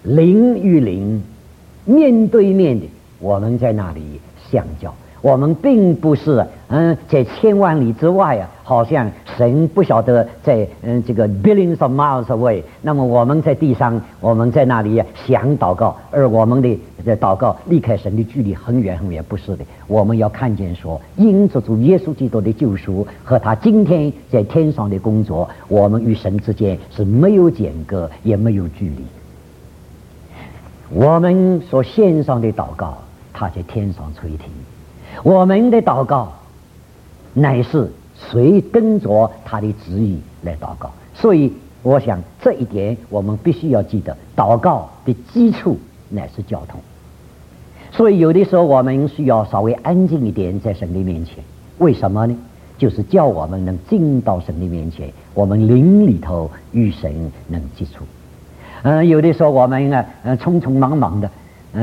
灵与灵面对面的，我们在那里相交。我们并不是在千万里之外啊，好像神不晓得在这个 billions of miles away。那么我们在地上，我们在那里想祷告，而我们的祷告离开神的距离很远很远，不是的。我们要看见说，因着主耶稣基督的救赎和他今天在天上的工作，我们与神之间是没有间隔，也没有距离。我们所献上的祷告，他在天上垂听。我们的祷告乃是随跟着他的旨意来祷告，所以我想这一点我们必须要记得，祷告的基础乃是交通。所以有的时候我们需要稍微安静一点在神的面前，为什么呢？就是叫我们能进到神的面前，我们灵里头与神能接触。有的时候我们匆匆忙忙的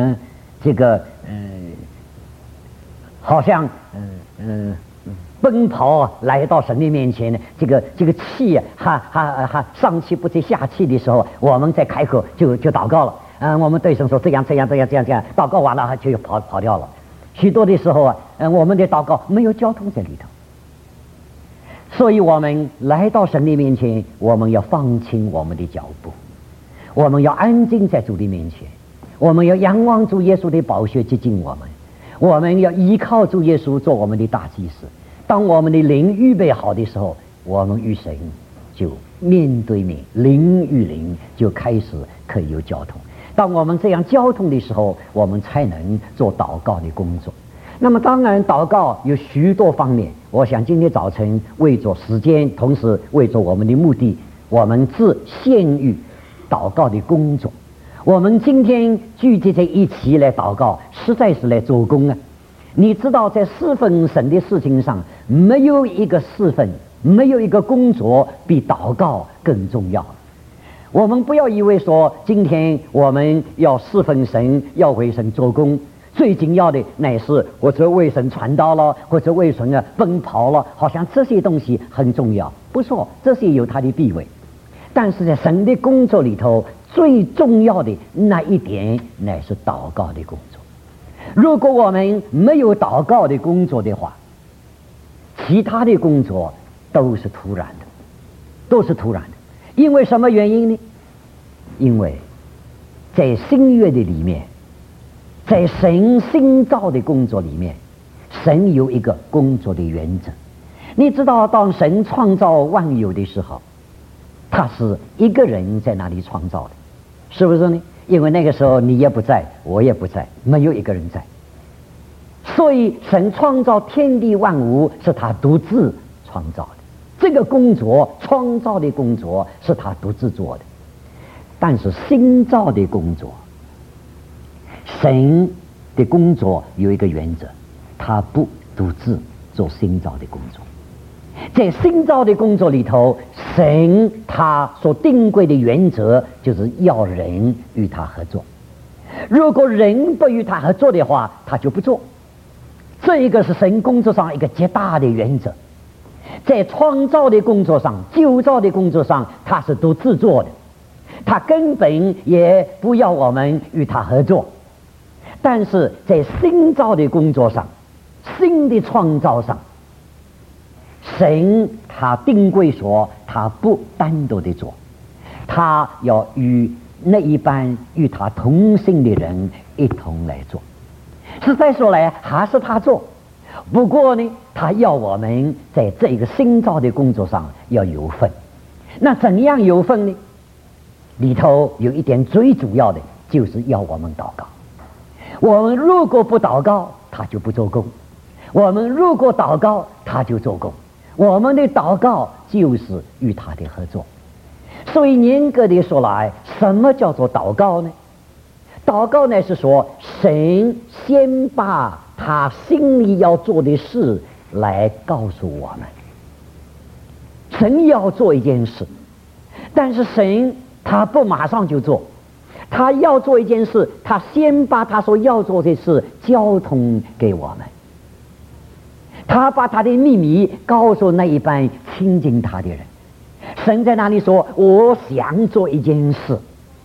好像奔跑来到神的面前呢，这个气哈上气不接下气的时候，我们再开口就祷告了。我们对神说这样，祷告完了就跑掉了。许多的时候我们的祷告没有交通在里头。所以我们来到神的面前，我们要放轻我们的脚步，我们要安静在主的面前，我们要仰望主耶稣的宝血接近我们，我们要依靠主耶稣做我们的大祭司。当我们的灵预备好的时候，我们与神就面对面，灵与灵就开始可以有交通。当我们这样交通的时候，我们才能做祷告的工作。那么当然祷告有许多方面，我想今天早晨为着时间，同时为着我们的目的，我们只限于祷告的工作。我们今天聚集在一起来祷告，实在是来做工啊！你知道在侍奉神的事情上，没有一个侍奉，没有一个工作比祷告更重要。我们不要以为说今天我们要侍奉神，要为神做工，最紧要的乃是或者为神传道了，或者为神奔跑了，好像这些东西很重要。不错，这些有它的地位，但是在神的工作里头，最重要的那一点乃是祷告的工作。如果我们没有祷告的工作的话，其他的工作都是徒然的，都是徒然的。因为什么原因呢？因为在新约的里面，在神新造的工作里面，神有一个工作的原则。你知道，当神创造万有的时候，他是一个人在那里创造的，是不是呢？因为那个时候你也不在，我也不在，没有一个人在，所以神创造天地万物是他独自创造的。这个工作，创造的工作是他独自做的。但是新造的工作，神的工作有一个原则，他不独自做新造的工作。在新造的工作里头，神他所定规的原则就是要人与他合作。如果人不与他合作的话，他就不做。这一个是神工作上一个极大的原则。在创造的工作上，救造的工作上，他是独自做的，他根本也不要我们与他合作。但是在新造的工作上，新的创造上，神他定规说他不单独的做，他要与那一班与他同心的人一同来做。实在说来，还是他做，不过呢，他要我们在这个新造的工作上要有份。那怎样有份呢？里头有一点最主要的，就是要我们祷告。我们如果不祷告，他就不做工；我们如果祷告，他就做工。我们的祷告就是与他的合作。所以严格的说来，什么叫做祷告呢？祷告呢是说，神先把他心里要做的事来告诉我们。神要做一件事，但是神他不马上就做，他要做一件事，他先把他所要做的事交通给我们，他把他的秘密告诉那一班亲近他的人。神在那里说，我想做一件事，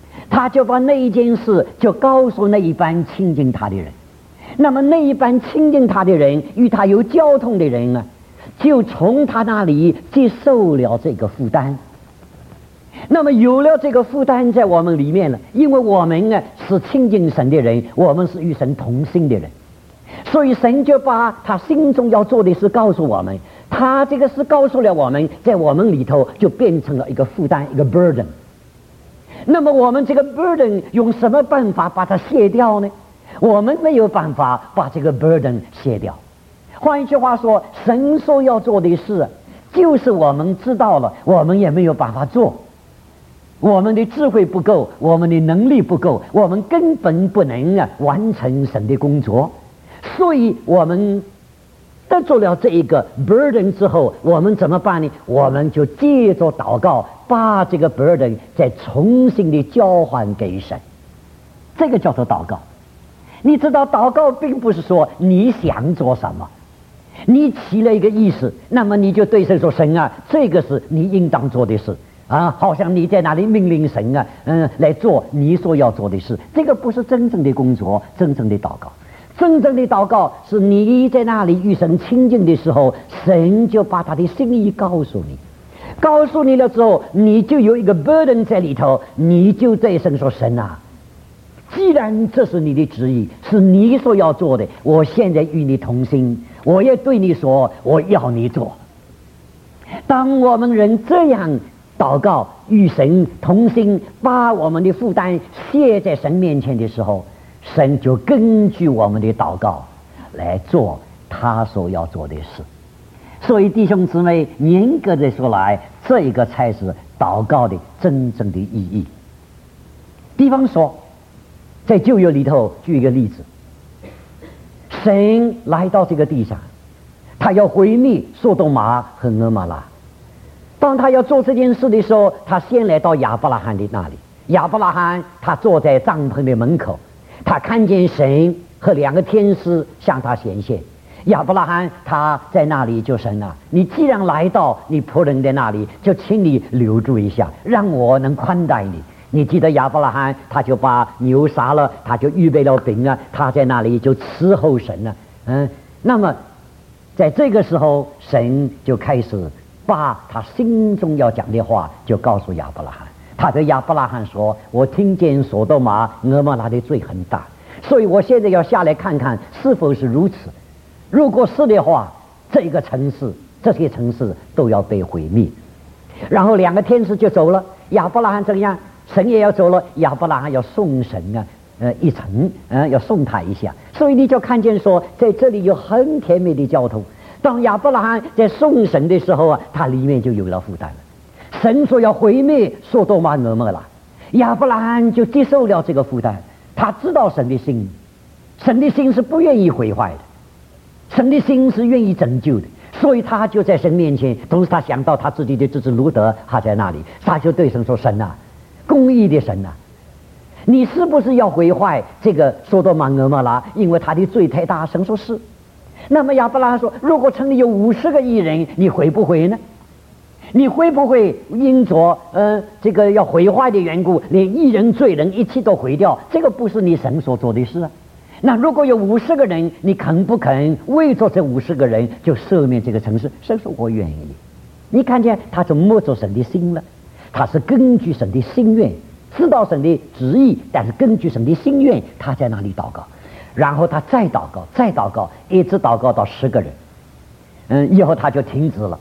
他就把那一件事就告诉那一班亲近他的人。那么那一班亲近他的人，与他有交通的人啊，就从他那里接受了这个负担。那么有了这个负担在我们里面了，因为我们啊是亲近神的人，我们是与神同心的人，所以神就把他心中要做的事告诉我们，他这个事告诉了我们，在我们里头就变成了一个负担，一个 burden。 那么我们这个 burden 用什么办法把它卸掉呢？我们没有办法把这个 burden 卸掉。换一句话说，神说要做的事，就是我们知道了，我们也没有办法做。我们的智慧不够，我们的能力不够，我们根本不能完成神的工作。所以我们得做了这一个 burden 之后，我们怎么办呢？我们就借着祷告，把这个 burden 再重新的交还给神。这个叫做祷告。你知道，祷告并不是说你想做什么，你起了一个意识，那么你就对神说：“神啊，这个是你应当做的事。”啊，好像你在那里命令神啊，来做你所要做的事。这个不是真正的工作，真正的祷告。真正的祷告是你在那里与神亲近的时候，神就把他的心意告诉你，告诉你了之后，你就有一个 burden 在里头，你就对神说：“神啊，既然这是你的旨意，是你所要做的，我现在与你同心，我也对你说，我要你做。”当我们人这样祷告，与神同心，把我们的负担卸在神面前的时候，神就根据我们的祷告来做他所要做的事。所以弟兄姊妹，严格的说来，这一个才是祷告的真正的意义。比方说，在旧约里头举一个例子，神来到这个地上，他要毁灭索多玛和蛾摩拉。当他要做这件事的时候，他先来到亚伯拉罕的那里。亚伯拉罕他坐在帐篷的门口，他看见神和两个天使向他显现。亚伯拉罕他在那里就神啊，你既然来到你仆人的那里，就请你留住一下，让我能宽待你。你记得亚伯拉罕他就把牛杀了，他就预备了饼啊，他在那里就伺候神了。那么在这个时候，神就开始把他心中要讲的话就告诉亚伯拉罕。他对亚伯拉罕说：“我听见索多玛、蛾摩拉的罪很大，所以我现在要下来看看是否是如此。如果是的话，这些城市都要被毁灭。”然后两个天使就走了。亚伯拉罕怎样？神也要走了。亚伯拉罕要送神一程，要送他一下。所以你就看见说，在这里有很甜美的交通。当亚伯拉罕在送神的时候啊，他里面就有了负担了。神说要毁灭索多玛蛾摩拉，亚伯拉罕就接受了这个负担。他知道神的心，神的心是不愿意毁坏的，神的心是愿意拯救的。所以他就在神面前，同时他想到他自己的侄子路德还在那里，他就对神说：“神啊，公义的神啊，你是不是要毁坏这个索多玛蛾摩拉？因为他的罪太大。”神说是。那么亚伯拉罕说：“如果城里有50个义人，你会不会呢？你会不会因着这个要毁坏的缘故，连义人罪人一起都毁掉？这个不是你神所做的事啊。那如果有50个人，你肯不肯为着这50个人就赦免这个城市？”神说：“我愿意。”你看见他就摸着神的心了，他是根据神的心愿，知道神的旨意，但是根据神的心愿，他在那里祷告。然后他再祷告，再祷告，一直祷告到10个人，以后他就停止了。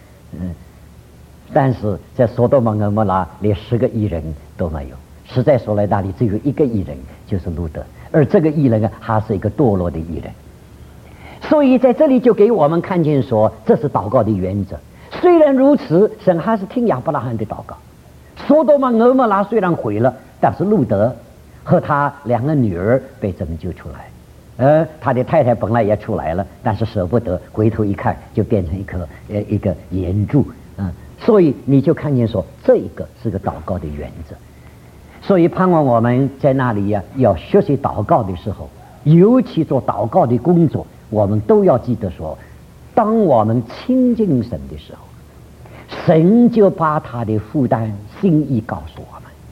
但是在索多玛蛾摩拉连10个义人都没有。实在说来，那里只有一个义人，就是路德，而这个义人还是一个堕落的义人。所以在这里就给我们看见说，这是祷告的原则。虽然如此，神还是听亚伯拉罕的祷告。索多玛蛾摩拉虽然毁了，但是路德和他2个女儿被拯救出来。他的太太本来也出来了，但是舍不得，回头一看就变成一个岩柱。所以你就看见说，这个是个祷告的原则。所以盼望我们在那里要学习祷告的时候，尤其做祷告的工作，我们都要记得说，当我们亲近神的时候，神就把他的负担心意告诉我们。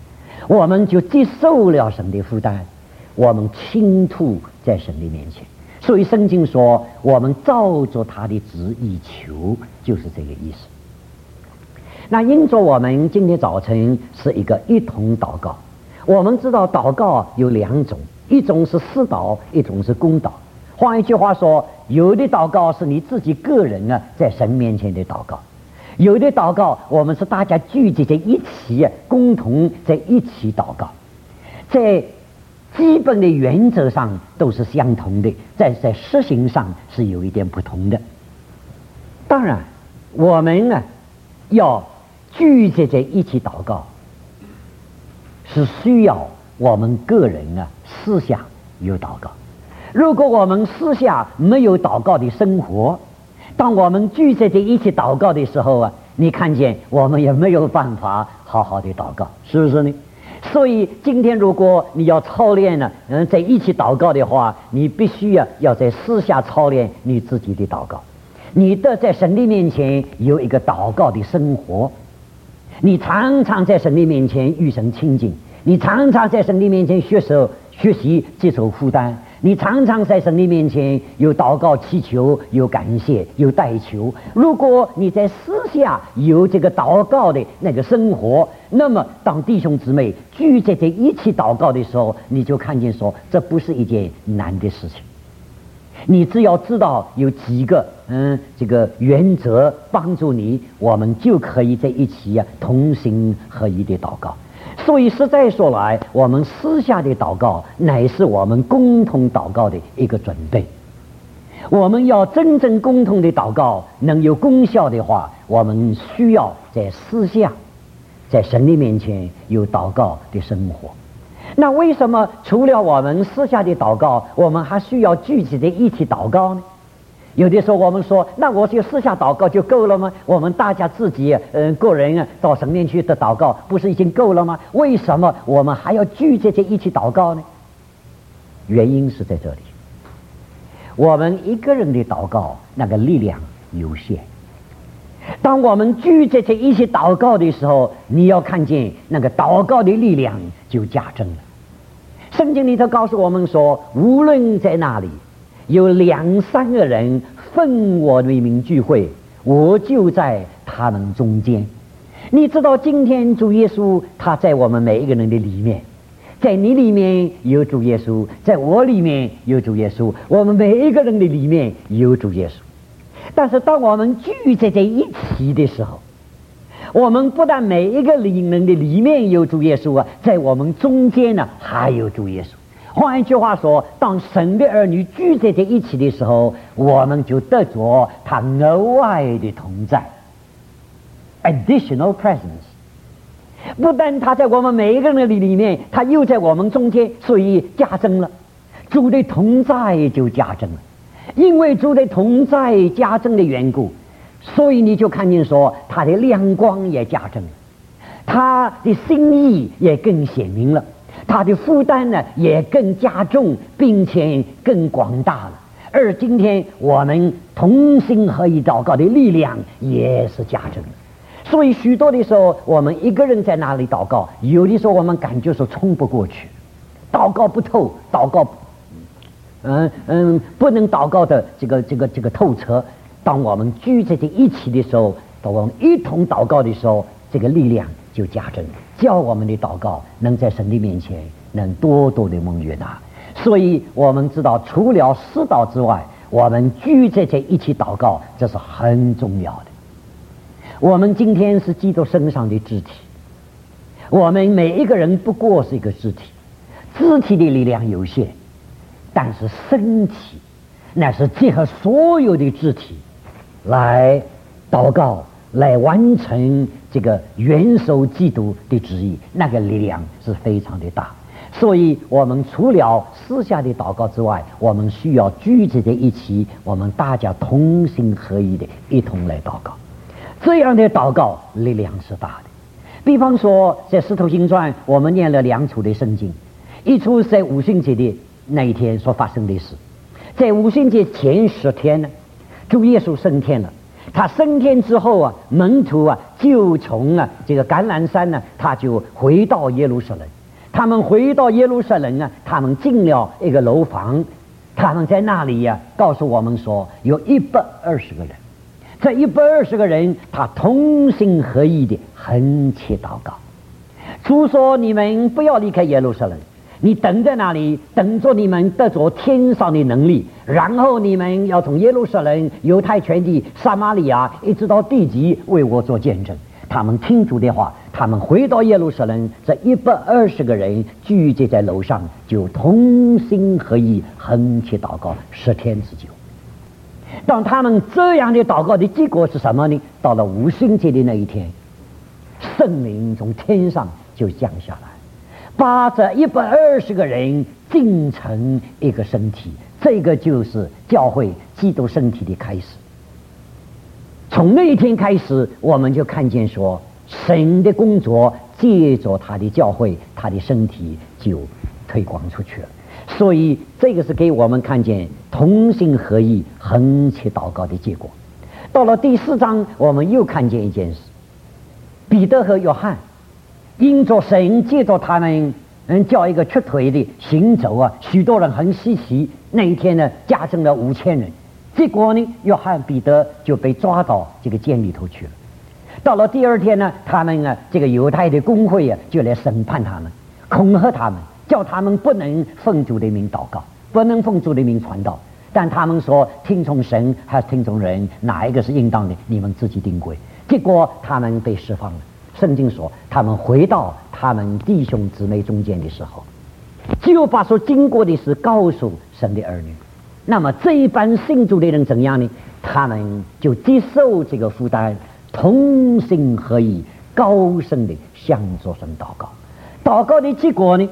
我们就接受了神的负担，我们倾吐在神的面前。所以圣经说，我们照着他的旨意求，就是这个意思。那因着我们今天早晨是一个一同祷告，我们知道祷告有两种，一种是私祷，一种是公祷。换一句话说，有的祷告是你自己个人在神面前的祷告，有的祷告我们是大家聚集在一起共同在一起祷告，在基本的原则上都是相同的，在实行上是有一点不同的。当然我们要聚集在一起祷告，是需要我们个人私下有祷告。如果我们私下没有祷告的生活，当我们聚集在一起祷告的时候你看见我们也没有办法好好的祷告，是不是呢？所以今天如果你要操练在一起祷告的话，你必须要在私下操练你自己的祷告，你的在神的面前有一个祷告的生活，你常常在神的面前与神亲近，你常常在神的面前学习接受负担，你常常在神的面前有祷告祈求，有感谢，有代求。如果你在私下有这个祷告的那个生活，那么当弟兄姊妹聚集在一起祷告的时候，你就看见说这不是一件难的事情。你只要知道有几个这个原则帮助你，我们就可以在一起同心合一的祷告。所以实在说来，我们私下的祷告乃是我们共同祷告的一个准备。我们要真正共同的祷告能有功效的话，我们需要在私下在神的面前有祷告的生活。那为什么除了我们私下的祷告，我们还需要聚集在一起祷告呢？有的时候我们说，那我就私下祷告就够了吗？我们大家自己个人到神面去的祷告不是已经够了吗？为什么我们还要聚集在一起祷告呢？原因是在这里，我们一个人的祷告那个力量有限，当我们聚集在一起祷告的时候，你要看见那个祷告的力量就加增了。圣经里头告诉我们说，无论在哪里有2、3个人奉我的名聚会，我就在他们中间。你知道今天主耶稣他在我们每一个人的里面，在你里面有主耶稣，在我里面有主耶稣，我们每一个人的里面有主耶稣。但是当我们聚集在一起的时候，我们不但每一个人的里面有主耶稣在我们中间还有主耶稣。换一句话说，当神的儿女聚集在一起的时候，我们就得着他额外的同在 additional presence。 不但他在我们每一个人的里面，他又在我们中间，所以加增了，主的同在就加增了。因为主的同在加增的缘故，所以你就看见说他的亮光也加增了，他的心意也更显明了，他的负担也更加重，并且更广大了。而今天我们同心合一祷告的力量也是加增了。所以许多的时候，我们一个人在那里祷告，有的时候我们感觉说冲不过去，祷告不透，祷告不能祷告的这个透彻。当我们聚集在一起的时候，当我们一同祷告的时候，这个力量就加增，叫我们的祷告能在神的面前能多多的蒙悦纳。所以我们知道，除了私祷之外，我们聚集在一起祷告，这是很重要的。我们今天是基督身上的肢体，我们每一个人不过是一个肢体，肢体的力量有限，但是身体那是结合所有的肢体来祷告，来完成这个元首基督的旨意，那个力量是非常的大。所以我们除了私下的祷告之外，我们需要聚集在一起，我们大家同心合一的一同来祷告。这样的祷告力量是大的。比方说在使徒行传，我们念了2处的圣经，一处是在五旬节的那一天所发生的事。在五旬节前10天呢，主耶稣升天了。他升天之后门徒就从这个橄榄山呢，他就回到耶路撒冷。他们回到耶路撒冷啊，他们进了一个楼房，他们在那里告诉我们说有120个人。这120个人，他同心合意的横切祷告。主说：“你们不要离开耶路撒冷，你等在那里，等着你们得着天上的能力，然后你们要从耶路撒冷、犹太全地、撒玛利亚一直到地极，为我做见证。”他们听主的话，他们回到耶路撒冷，这120个人聚集在楼上，就同心合意横切祷告10天之久。当他们这样的祷告的结果是什么呢？到了五旬节的那一天，圣灵从天上就降下来，把这120个人进成一个身体，这个就是教会基督身体的开始。从那一天开始，我们就看见说，神的工作借着他的教会，他的身体就推广出去了。所以这个是给我们看见同心合意横切祷告的结果。到了第4章，我们又看见一件事，彼得和约翰因着神借着他们叫一个瘸腿的行走许多人很稀奇。那一天呢，加增了5000人。结果呢，约翰彼得就被抓到这个监里头去了。到了第2天呢，他们这个犹太的公会就来审判他们，恐吓他们，叫他们不能奉主的名祷告，不能奉主的名传道。但他们说听从神还是听从人，哪一个是应当的，你们自己定规。结果他们被释放了。圣经说他们回到他们弟兄姊妹中间的时候，就把所经过的事告诉神的儿女。那么这一班信主的人怎样呢？他们就接受这个负担，同心合意高声的向着神祷告。祷告的结果呢，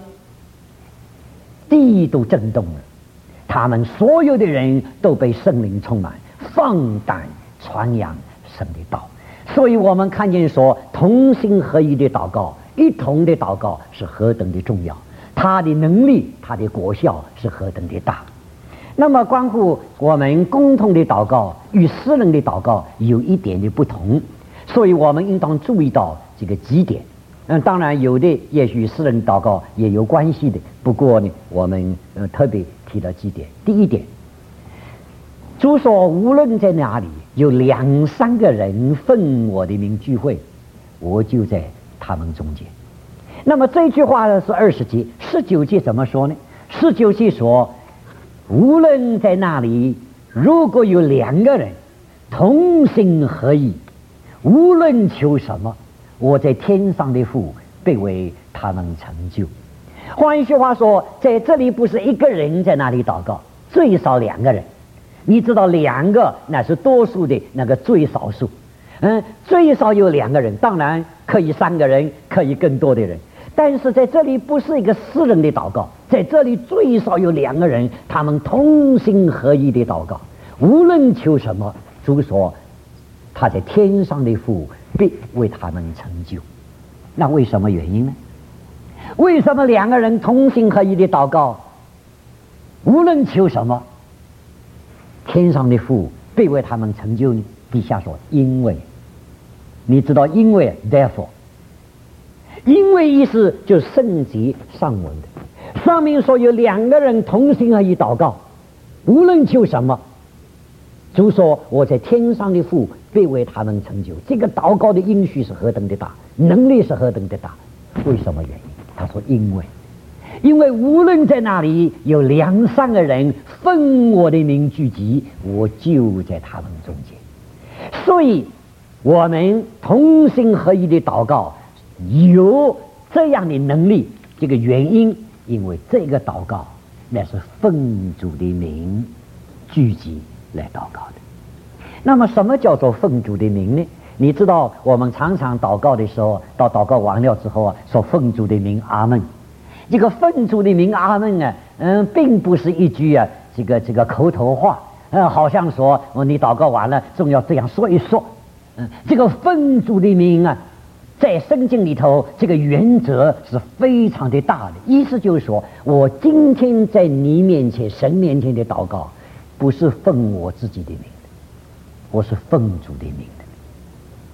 地都震动了，他们所有的人都被圣灵充满，放胆传扬神的道。所以我们看见说，同心合意的祷告，一同的祷告是何等的重要，它的能力，它的果效是何等的大。那么关乎我们共同的祷告与私人的祷告有一点的不同，所以我们应当注意到这个几点。当然有的也许私人祷告也有关系的，不过呢，我们特别提了几点。第一点，主说无论在哪里有2、3个人奉我的名聚会，我就在他们中间。那么这句话呢是20节，19节怎么说呢？19节说，无论在那里，如果有2个人同心合意，无论求什么，我在天上的父必为他们成就。换一句话说，在这里不是1个人在那里祷告，最少2个人。你知道2个那是多数的那个最少数，最少有2个人，当然可以3个人，可以更多的人。但是在这里不是一个私人的祷告，在这里最少有2个人，他们同心合意的祷告，无论求什么，主说他在天上的父必为他们成就。那为什么原因呢？为什么2个人同心合意的祷告，无论求什么，天上的父必为他们成就呢？底下说因为，你知道因为 therefore，因为意思就是圣经上文的，上面说有2个人同心合意祷告，无论求什么，主说我在天上的父必为他们成就。这个祷告的应许是何等的大，能力是何等的大。为什么原因？他说因为无论在哪里有2、3个人奉我的名聚集，我就在他们中间。所以我们同心合意的祷告有这样的能力，这个原因，因为这个祷告那是奉主的名聚集来祷告的。那么什么叫做奉主的名呢？你知道我们常常祷告的时候，到祷告完了之后说奉主的名阿门。这个奉主的名阿门并不是一句这个口头话，好像说你祷告完了总要这样说一说。这个奉主的名在圣经里头这个原则是非常的大的，意思就是说，我今天在你面前神面前的祷告不是奉我自己的名的，我是奉主的名的。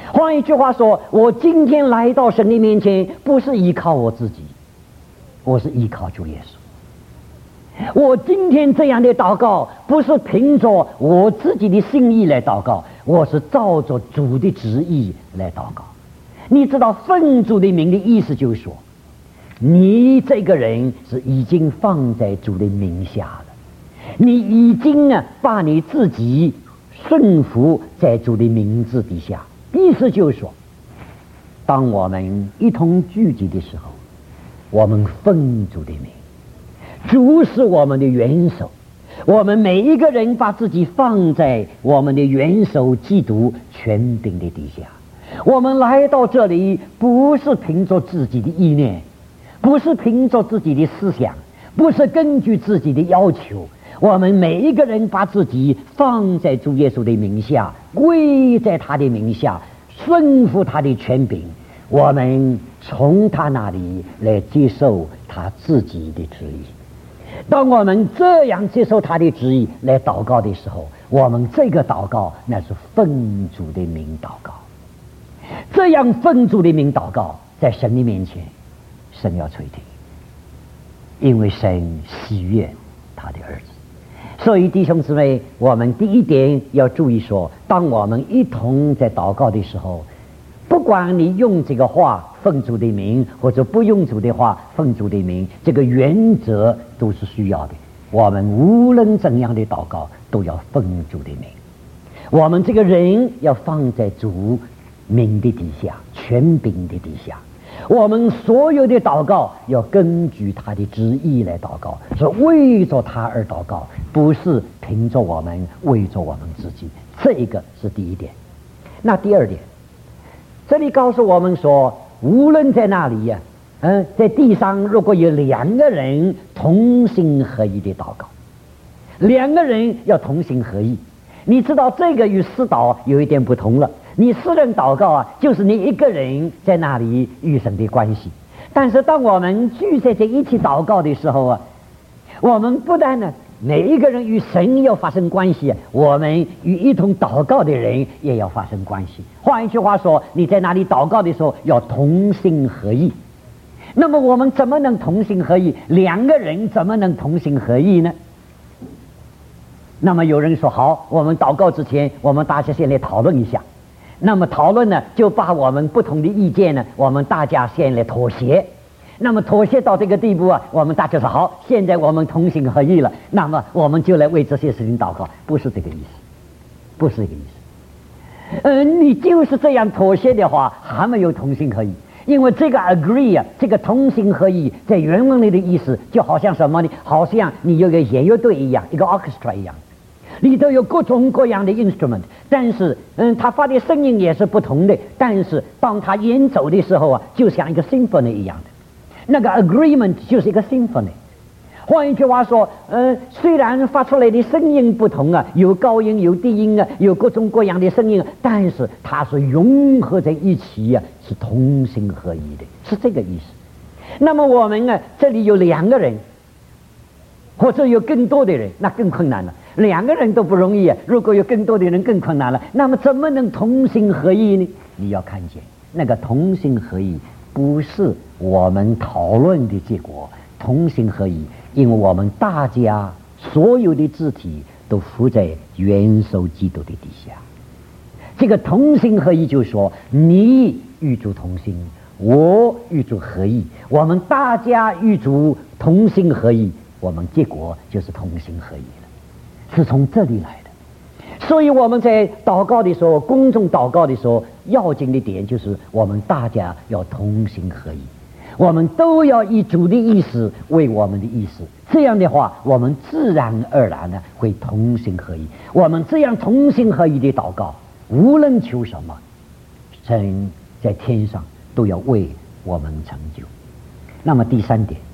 换一句话说，我今天来到神的面前，不是依靠我自己，我是依靠主耶稣。我今天这样的祷告，不是凭着我自己的心意来祷告，我是照着主的旨意来祷告。你知道奉主的名的意思就是说，你这个人是已经放在主的名下了，你已经把你自己顺服在主的名字底下。意思就是说，当我们一同聚集的时候，我们奉主的名，主是我们的元首，我们每一个人把自己放在我们的元首基督权柄的底下。我们来到这里，不是凭着自己的意念，不是凭着自己的思想，不是根据自己的要求，我们每一个人把自己放在主耶稣的名下，跪在他的名下，顺服他的权柄，我们从他那里来接受他自己的旨意。当我们这样接受他的旨意来祷告的时候，我们这个祷告那是奉主的名祷告。这样奉主的名祷告，在神的面前，神要垂听，因为神喜悦他的儿子。所以弟兄姊妹，我们第一点要注意说，当我们一同在祷告的时候，不管你用这个话奉主的名，或者不用主的话奉主的名，这个原则都是需要的。我们无论怎样的祷告，都要奉主的名。我们这个人要放在主名的底下，权柄的底下。我们所有的祷告要根据他的旨意来祷告，是为着他而祷告，不是凭着我们，为着我们自己。这一个是第一点。那第二点，这里告诉我们说，无论在哪里呀，在地上如果有两个人同心合意的祷告，两个人要同心合意。你知道这个与私祷有一点不同了。你私人祷告就是你一个人在那里与神的关系。但是当我们聚在这一起祷告的时候我们不但每一个人与神要发生关系，我们与一同祷告的人也要发生关系。换一句话说，你在那里祷告的时候要同心合意。那么我们怎么能同心合意？两个人怎么能同心合意呢？那么有人说，好，我们祷告之前，我们大家先来讨论一下。那么讨论呢，就把我们不同的意见呢，我们大家先来妥协。那么妥协到这个地步我们大家说好，现在我们同心合意了，那么我们就来为这些事情祷告。不是这个意思，不是这个意思。你就是这样妥协的话，还没有同心合意。因为这个 agree 这个同心合意，在原文里的意思就好像什么呢？好像你有个演乐队一样，一个 orchestra 一样。里头有各种各样的 instrument， 但是他发的声音也是不同的，但是当他演奏的时候就像一个 symphony 一样的。那个 agreement 就是一个 symphony。换一句话说，虽然发出来的声音不同有高音有低音有各种各样的声音，但是它是融合在一起是同心合一的，是这个意思。那么我们这里有两个人，或者有更多的人，那更困难了。两个人都不容易如果有更多的人更困难了。那么怎么能同心合意呢？你要看见那个同心合意不是我们讨论的结果，同心合意因为我们大家所有的肢体都伏在元首基督的底下。这个同心合意就是说，你与主同心，我与主合意，我们大家与主同心合意，我们结果就是同心合意了，是从这里来的。所以我们在祷告的时候，公众祷告的时候，要紧的点就是我们大家要同心合意，我们都要以主的意思为我们的意思。这样的话，我们自然而然会同心合意。我们这样同心合意的祷告，无论求什么，神在天上都要为我们成就。那么第三点，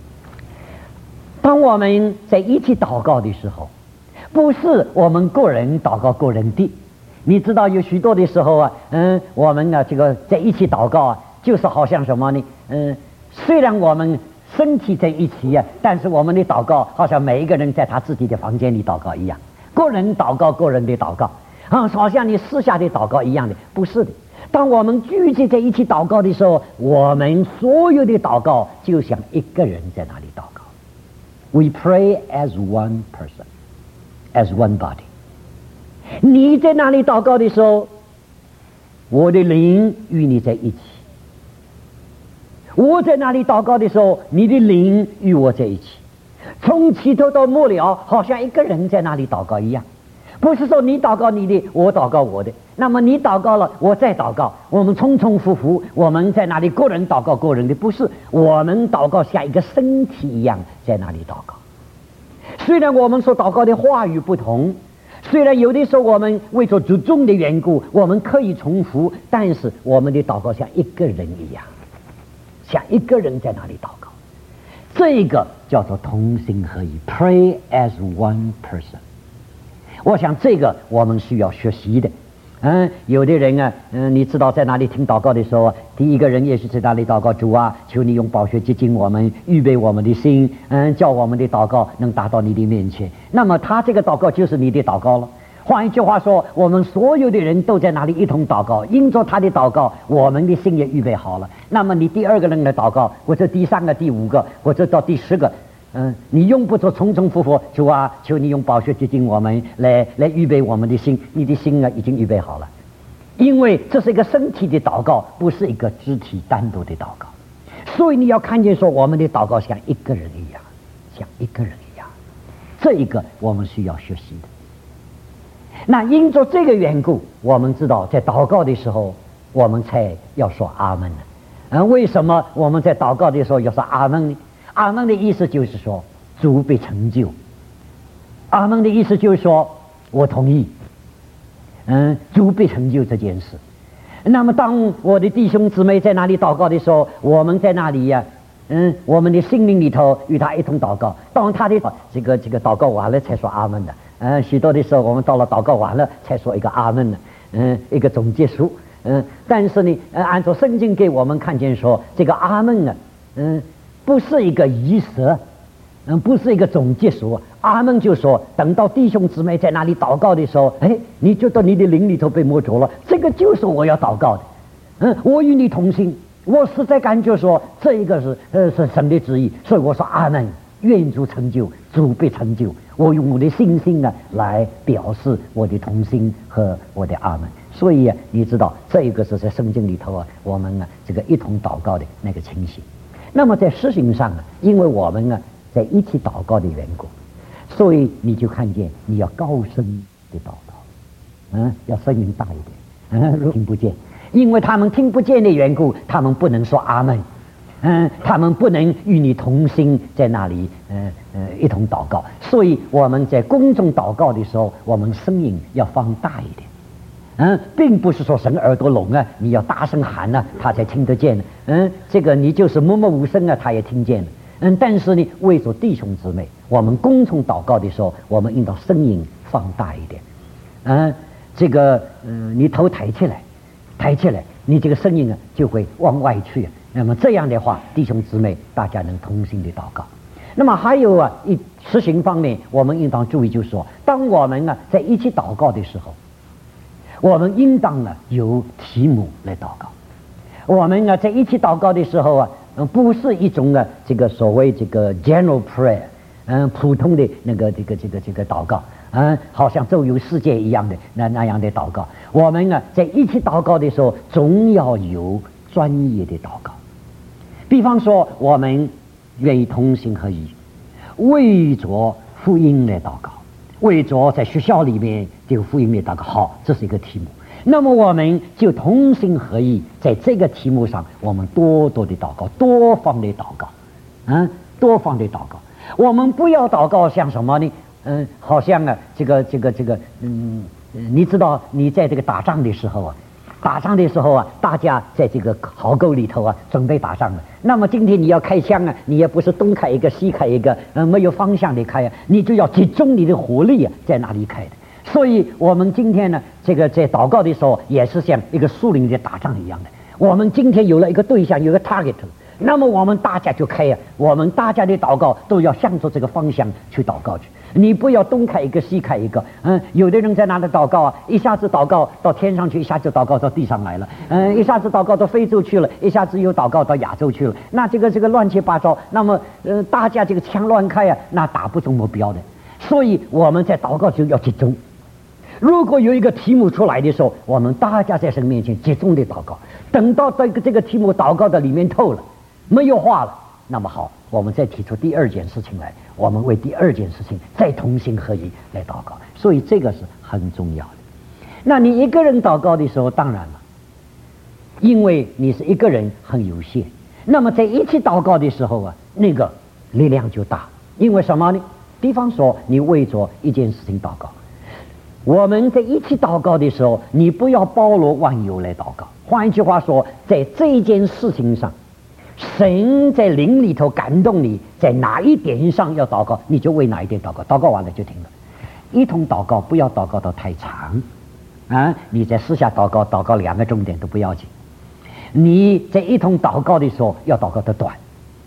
当我们在一起祷告的时候，不是我们个人祷告个人的。你知道有许多的时候我们这个在一起祷告就是好像什么呢？虽然我们身体在一起但是我们的祷告好像每一个人在他自己的房间里祷告一样，个人祷告个人的祷告好像你私下的祷告一样的。不是的， 当我们聚集在一起祷告的时候，我们所有的祷告就像一个人在那里祷告。We pray as one person, as one body. 你在那里祷告的时候，我的灵与你在一起；我在那里祷告的时候，你的灵与我在一起。从起头到末了，好像一个人在那里祷告一样。不是说你祷告你的，我祷告我的，那么你祷告了，我再祷告，我们重重复复，我们在那里个人祷告个人的，不是，我们祷告像一个身体一样在那里祷告。虽然我们所祷告的话语不同，虽然有的时候我们为着主众的缘故，我们可以重复，但是我们的祷告像一个人一样，像一个人在那里祷告。这个叫做同心合一 ，Pray as one person。我想这个我们需要学习的。有的人啊，你知道在哪里听祷告的时候，第一个人也是在哪里祷告，主啊，求你用宝血洁净我们，预备我们的心，叫我们的祷告能达到你的面前。那么他这个祷告就是你的祷告了。换一句话说，我们所有的人都在那里一同祷告，因着他的祷告，我们的心也预备好了。那么你第二个人的祷告，或者第三个、第五个，或者到第10个。你用不着重重复复，主啊，求你用宝血洁净我们，来预备我们的心。你的心啊，已经预备好了，因为这是一个身体的祷告，不是一个肢体单独的祷告。所以你要看见说，我们的祷告像一个人一样，像一个人一样。这一个我们需要学习的。那因着这个缘故，我们知道在祷告的时候，我们才要说阿门呢。为什么我们在祷告的时候要说阿门呢？阿门的意思就是说主被成就。阿门的意思就是说我同意，主被成就这件事。那么当我的弟兄姊妹在那里祷告的时候，我们在那里呀，我们的心灵里头与他一同祷告。当他的这个祷告完了才说阿门的。许多的时候我们到了祷告完了才说一个阿门的，一个总结书。但是呢，按照圣经给我们看见说，这个阿门啊，不是一个仪式，不是一个总结书。阿门就说，等到弟兄姊妹在那里祷告的时候，你觉得你的灵里头被摸着了，这个就是我要祷告的。我与你同心，我实在感觉说这一个是神的旨意，所以我说阿门，愿主成就，主被成就。我用我的信心啊来表示我的同心和我的阿门。所以你知道这一个是在圣经里头啊，我们这个一同祷告的那个情形。那么在实行上因为我们在一起祷告的缘故，所以你就看见你要高声的祷告，要声音大一点，如果听不见，因为他们听不见的缘故，他们不能说阿门，他们不能与你同心在那里一同祷告。所以我们在公众祷告的时候，我们声音要放大一点。并不是说神耳朵聋你要大声喊他才听得见这个你就是默默无声他也听见了。但是呢，为着弟兄姊妹，我们公众祷告的时候，我们应当声音放大一点。这个你头抬起来，你这个声音就会往外去。那么这样的话，弟兄姊妹大家能同心的祷告。那么还有实行方面，我们应当注意，就是说，当我们在一起祷告的时候，我们应当由题目来祷告。我们在一起祷告的时候不是一种这个所谓这个 general prayer，普通的这个祷告，好像周游世界一样的那样的祷告。我们在一起祷告的时候，总要有专业的祷告。比方说，我们愿意同心合一，为着福音来祷告，为着在学校里面这个福音来祷告。好，这是一个题目。那么我们就同心合意，在这个题目上，我们多多的祷告，多方的祷告，多方的祷告。我们不要祷告像什么呢？好像你知道，你在这个打仗的时候大家在这个壕沟里头准备打仗了。那么今天你要开枪你也不是东开一个西开一个，没有方向的开你就要集中你的火力在那里开的。所以我们今天呢，这个在祷告的时候，也是像一个树林在打仗一样的。我们今天有了一个对象，有个 target， 那么我们大家就开我们大家的祷告都要向着这个方向去祷告去。 你不要东开一个西开一个。有的人在那里祷告啊，一下子祷告到天上去，一下子祷告到地上来了，一下子祷告到非洲去了，一下子又祷告到亚洲去了。那这个乱七八糟，那么大家这个枪乱开啊，那打不中目标的。所以我们在祷告就要集中。如果有一个题目出来的时候，我们大家在神面前集中的祷告。等到这个题目祷告的里面透了，没有话了，那么好，我们再提出第二件事情来，我们为第二件事情再同心合一来祷告。所以这个是很重要的。那你一个人祷告的时候，当然了，因为你是一个人很有限，那么在一起祷告的时候啊，那个力量就大。因为什么呢？比方说你为着一件事情祷告，我们在一起祷告的时候，你不要包罗万有来祷告。换一句话说，在这件事情上，神在灵里头感动你，在哪一点上要祷告，你就为哪一点祷告，祷告完了就停了。一同祷告，不要祷告到太长啊！你在私下祷告2个钟点都不要紧。你在一同祷告的时候要祷告的短，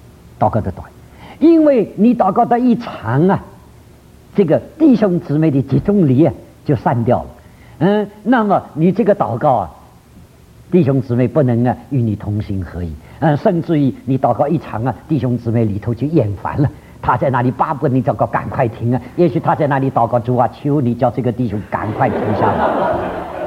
因为你祷告的一长啊，这个弟兄姊妹的集中力啊就散掉了。那么你这个祷告啊，弟兄姊妹不能啊与你同心合一。甚至于你祷告一长啊，弟兄姊妹里头就厌烦了，他在那里巴不得你祷告赶快停啊。也许他在那里祷告，主啊，求你叫这个弟兄赶快停下来。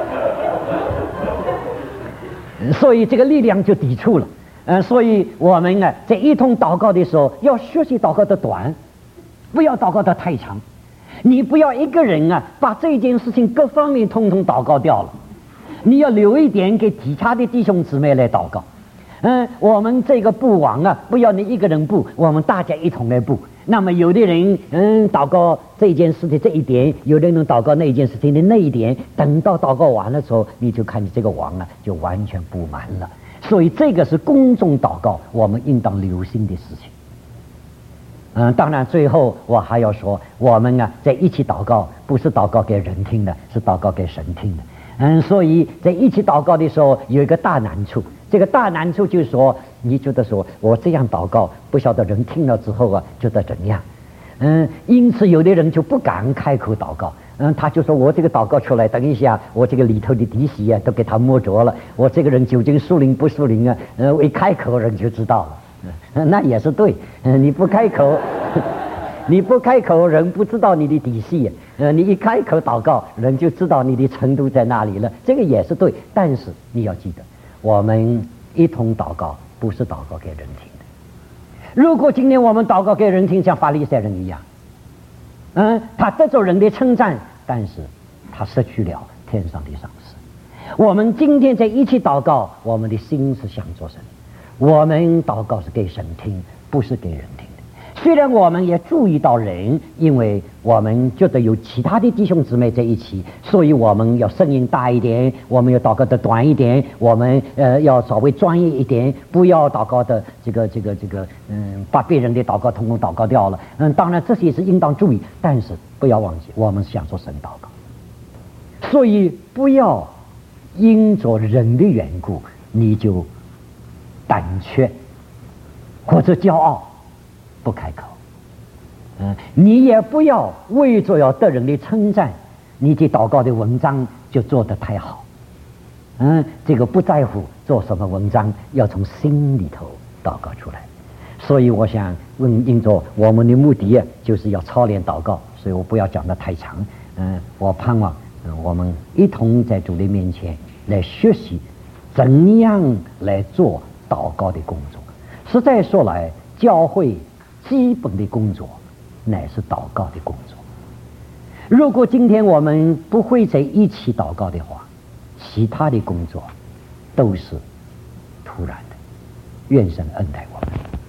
所以这个力量就抵触了。所以我们啊在一同祷告的时候，要学习祷告的短，不要祷告的太长。你不要一个人啊把这件事情各方面通通祷告掉了，你要留一点给其他的弟兄姊妹来祷告。我们这个布网啊，不要你一个人布，我们大家一同来布。那么有的人祷告这件事的这一点，有的人祷告那件事情的那一点，等到祷告完了之后，你就看你这个网啊就完全布满了。所以这个是公众祷告我们应当留心的事情。当然最后我还要说，我们啊在一起祷告，不是祷告给人听的，是祷告给神听的。所以在一起祷告的时候有一个大难处，这个大难处就是说，你觉得说我这样祷告，不晓得人听了之后啊觉得怎样。因此有的人就不敢开口祷告。他就说我这个祷告出来，等一下我这个里头的底细啊都给他摸着了，我这个人究竟属灵不属灵啊？一开口人就知道了。那也是对。你不开口你不开口人不知道你的底细。你一开口祷告，人就知道你的程度在哪里了，这个也是对。但是你要记得，我们一同祷告不是祷告给人听的。如果今天我们祷告给人听，像法利赛人一样，他得着人的称赞，但是他失去了天上的赏赐。我们今天在一起祷告，我们的心是想做神，我们祷告是给神听，不是给人听的。虽然我们也注意到人，因为我们觉得有其他的弟兄姊妹在一起，所以我们要声音大一点，我们要祷告的短一点，我们要稍微专业一点，不要祷告的把别人的祷告统统祷告掉了。当然这些是应当注意，但是不要忘记我们是想做神祷告，所以不要因着人的缘故你就胆怯或者骄傲不开口。你也不要为着要得人的称赞，你的祷告的文章就做得太好。这个不在乎做什么文章，要从心里头祷告出来。所以我想因着我们的目的就是要操练祷告，所以我不要讲得太长。我盼望我们一同在主的面前来学习怎样来做祷告的工作。实在说来，教会基本的工作乃是祷告的工作。如果今天我们不会在一起祷告的话，其他的工作都是突然的。愿神恩待我们。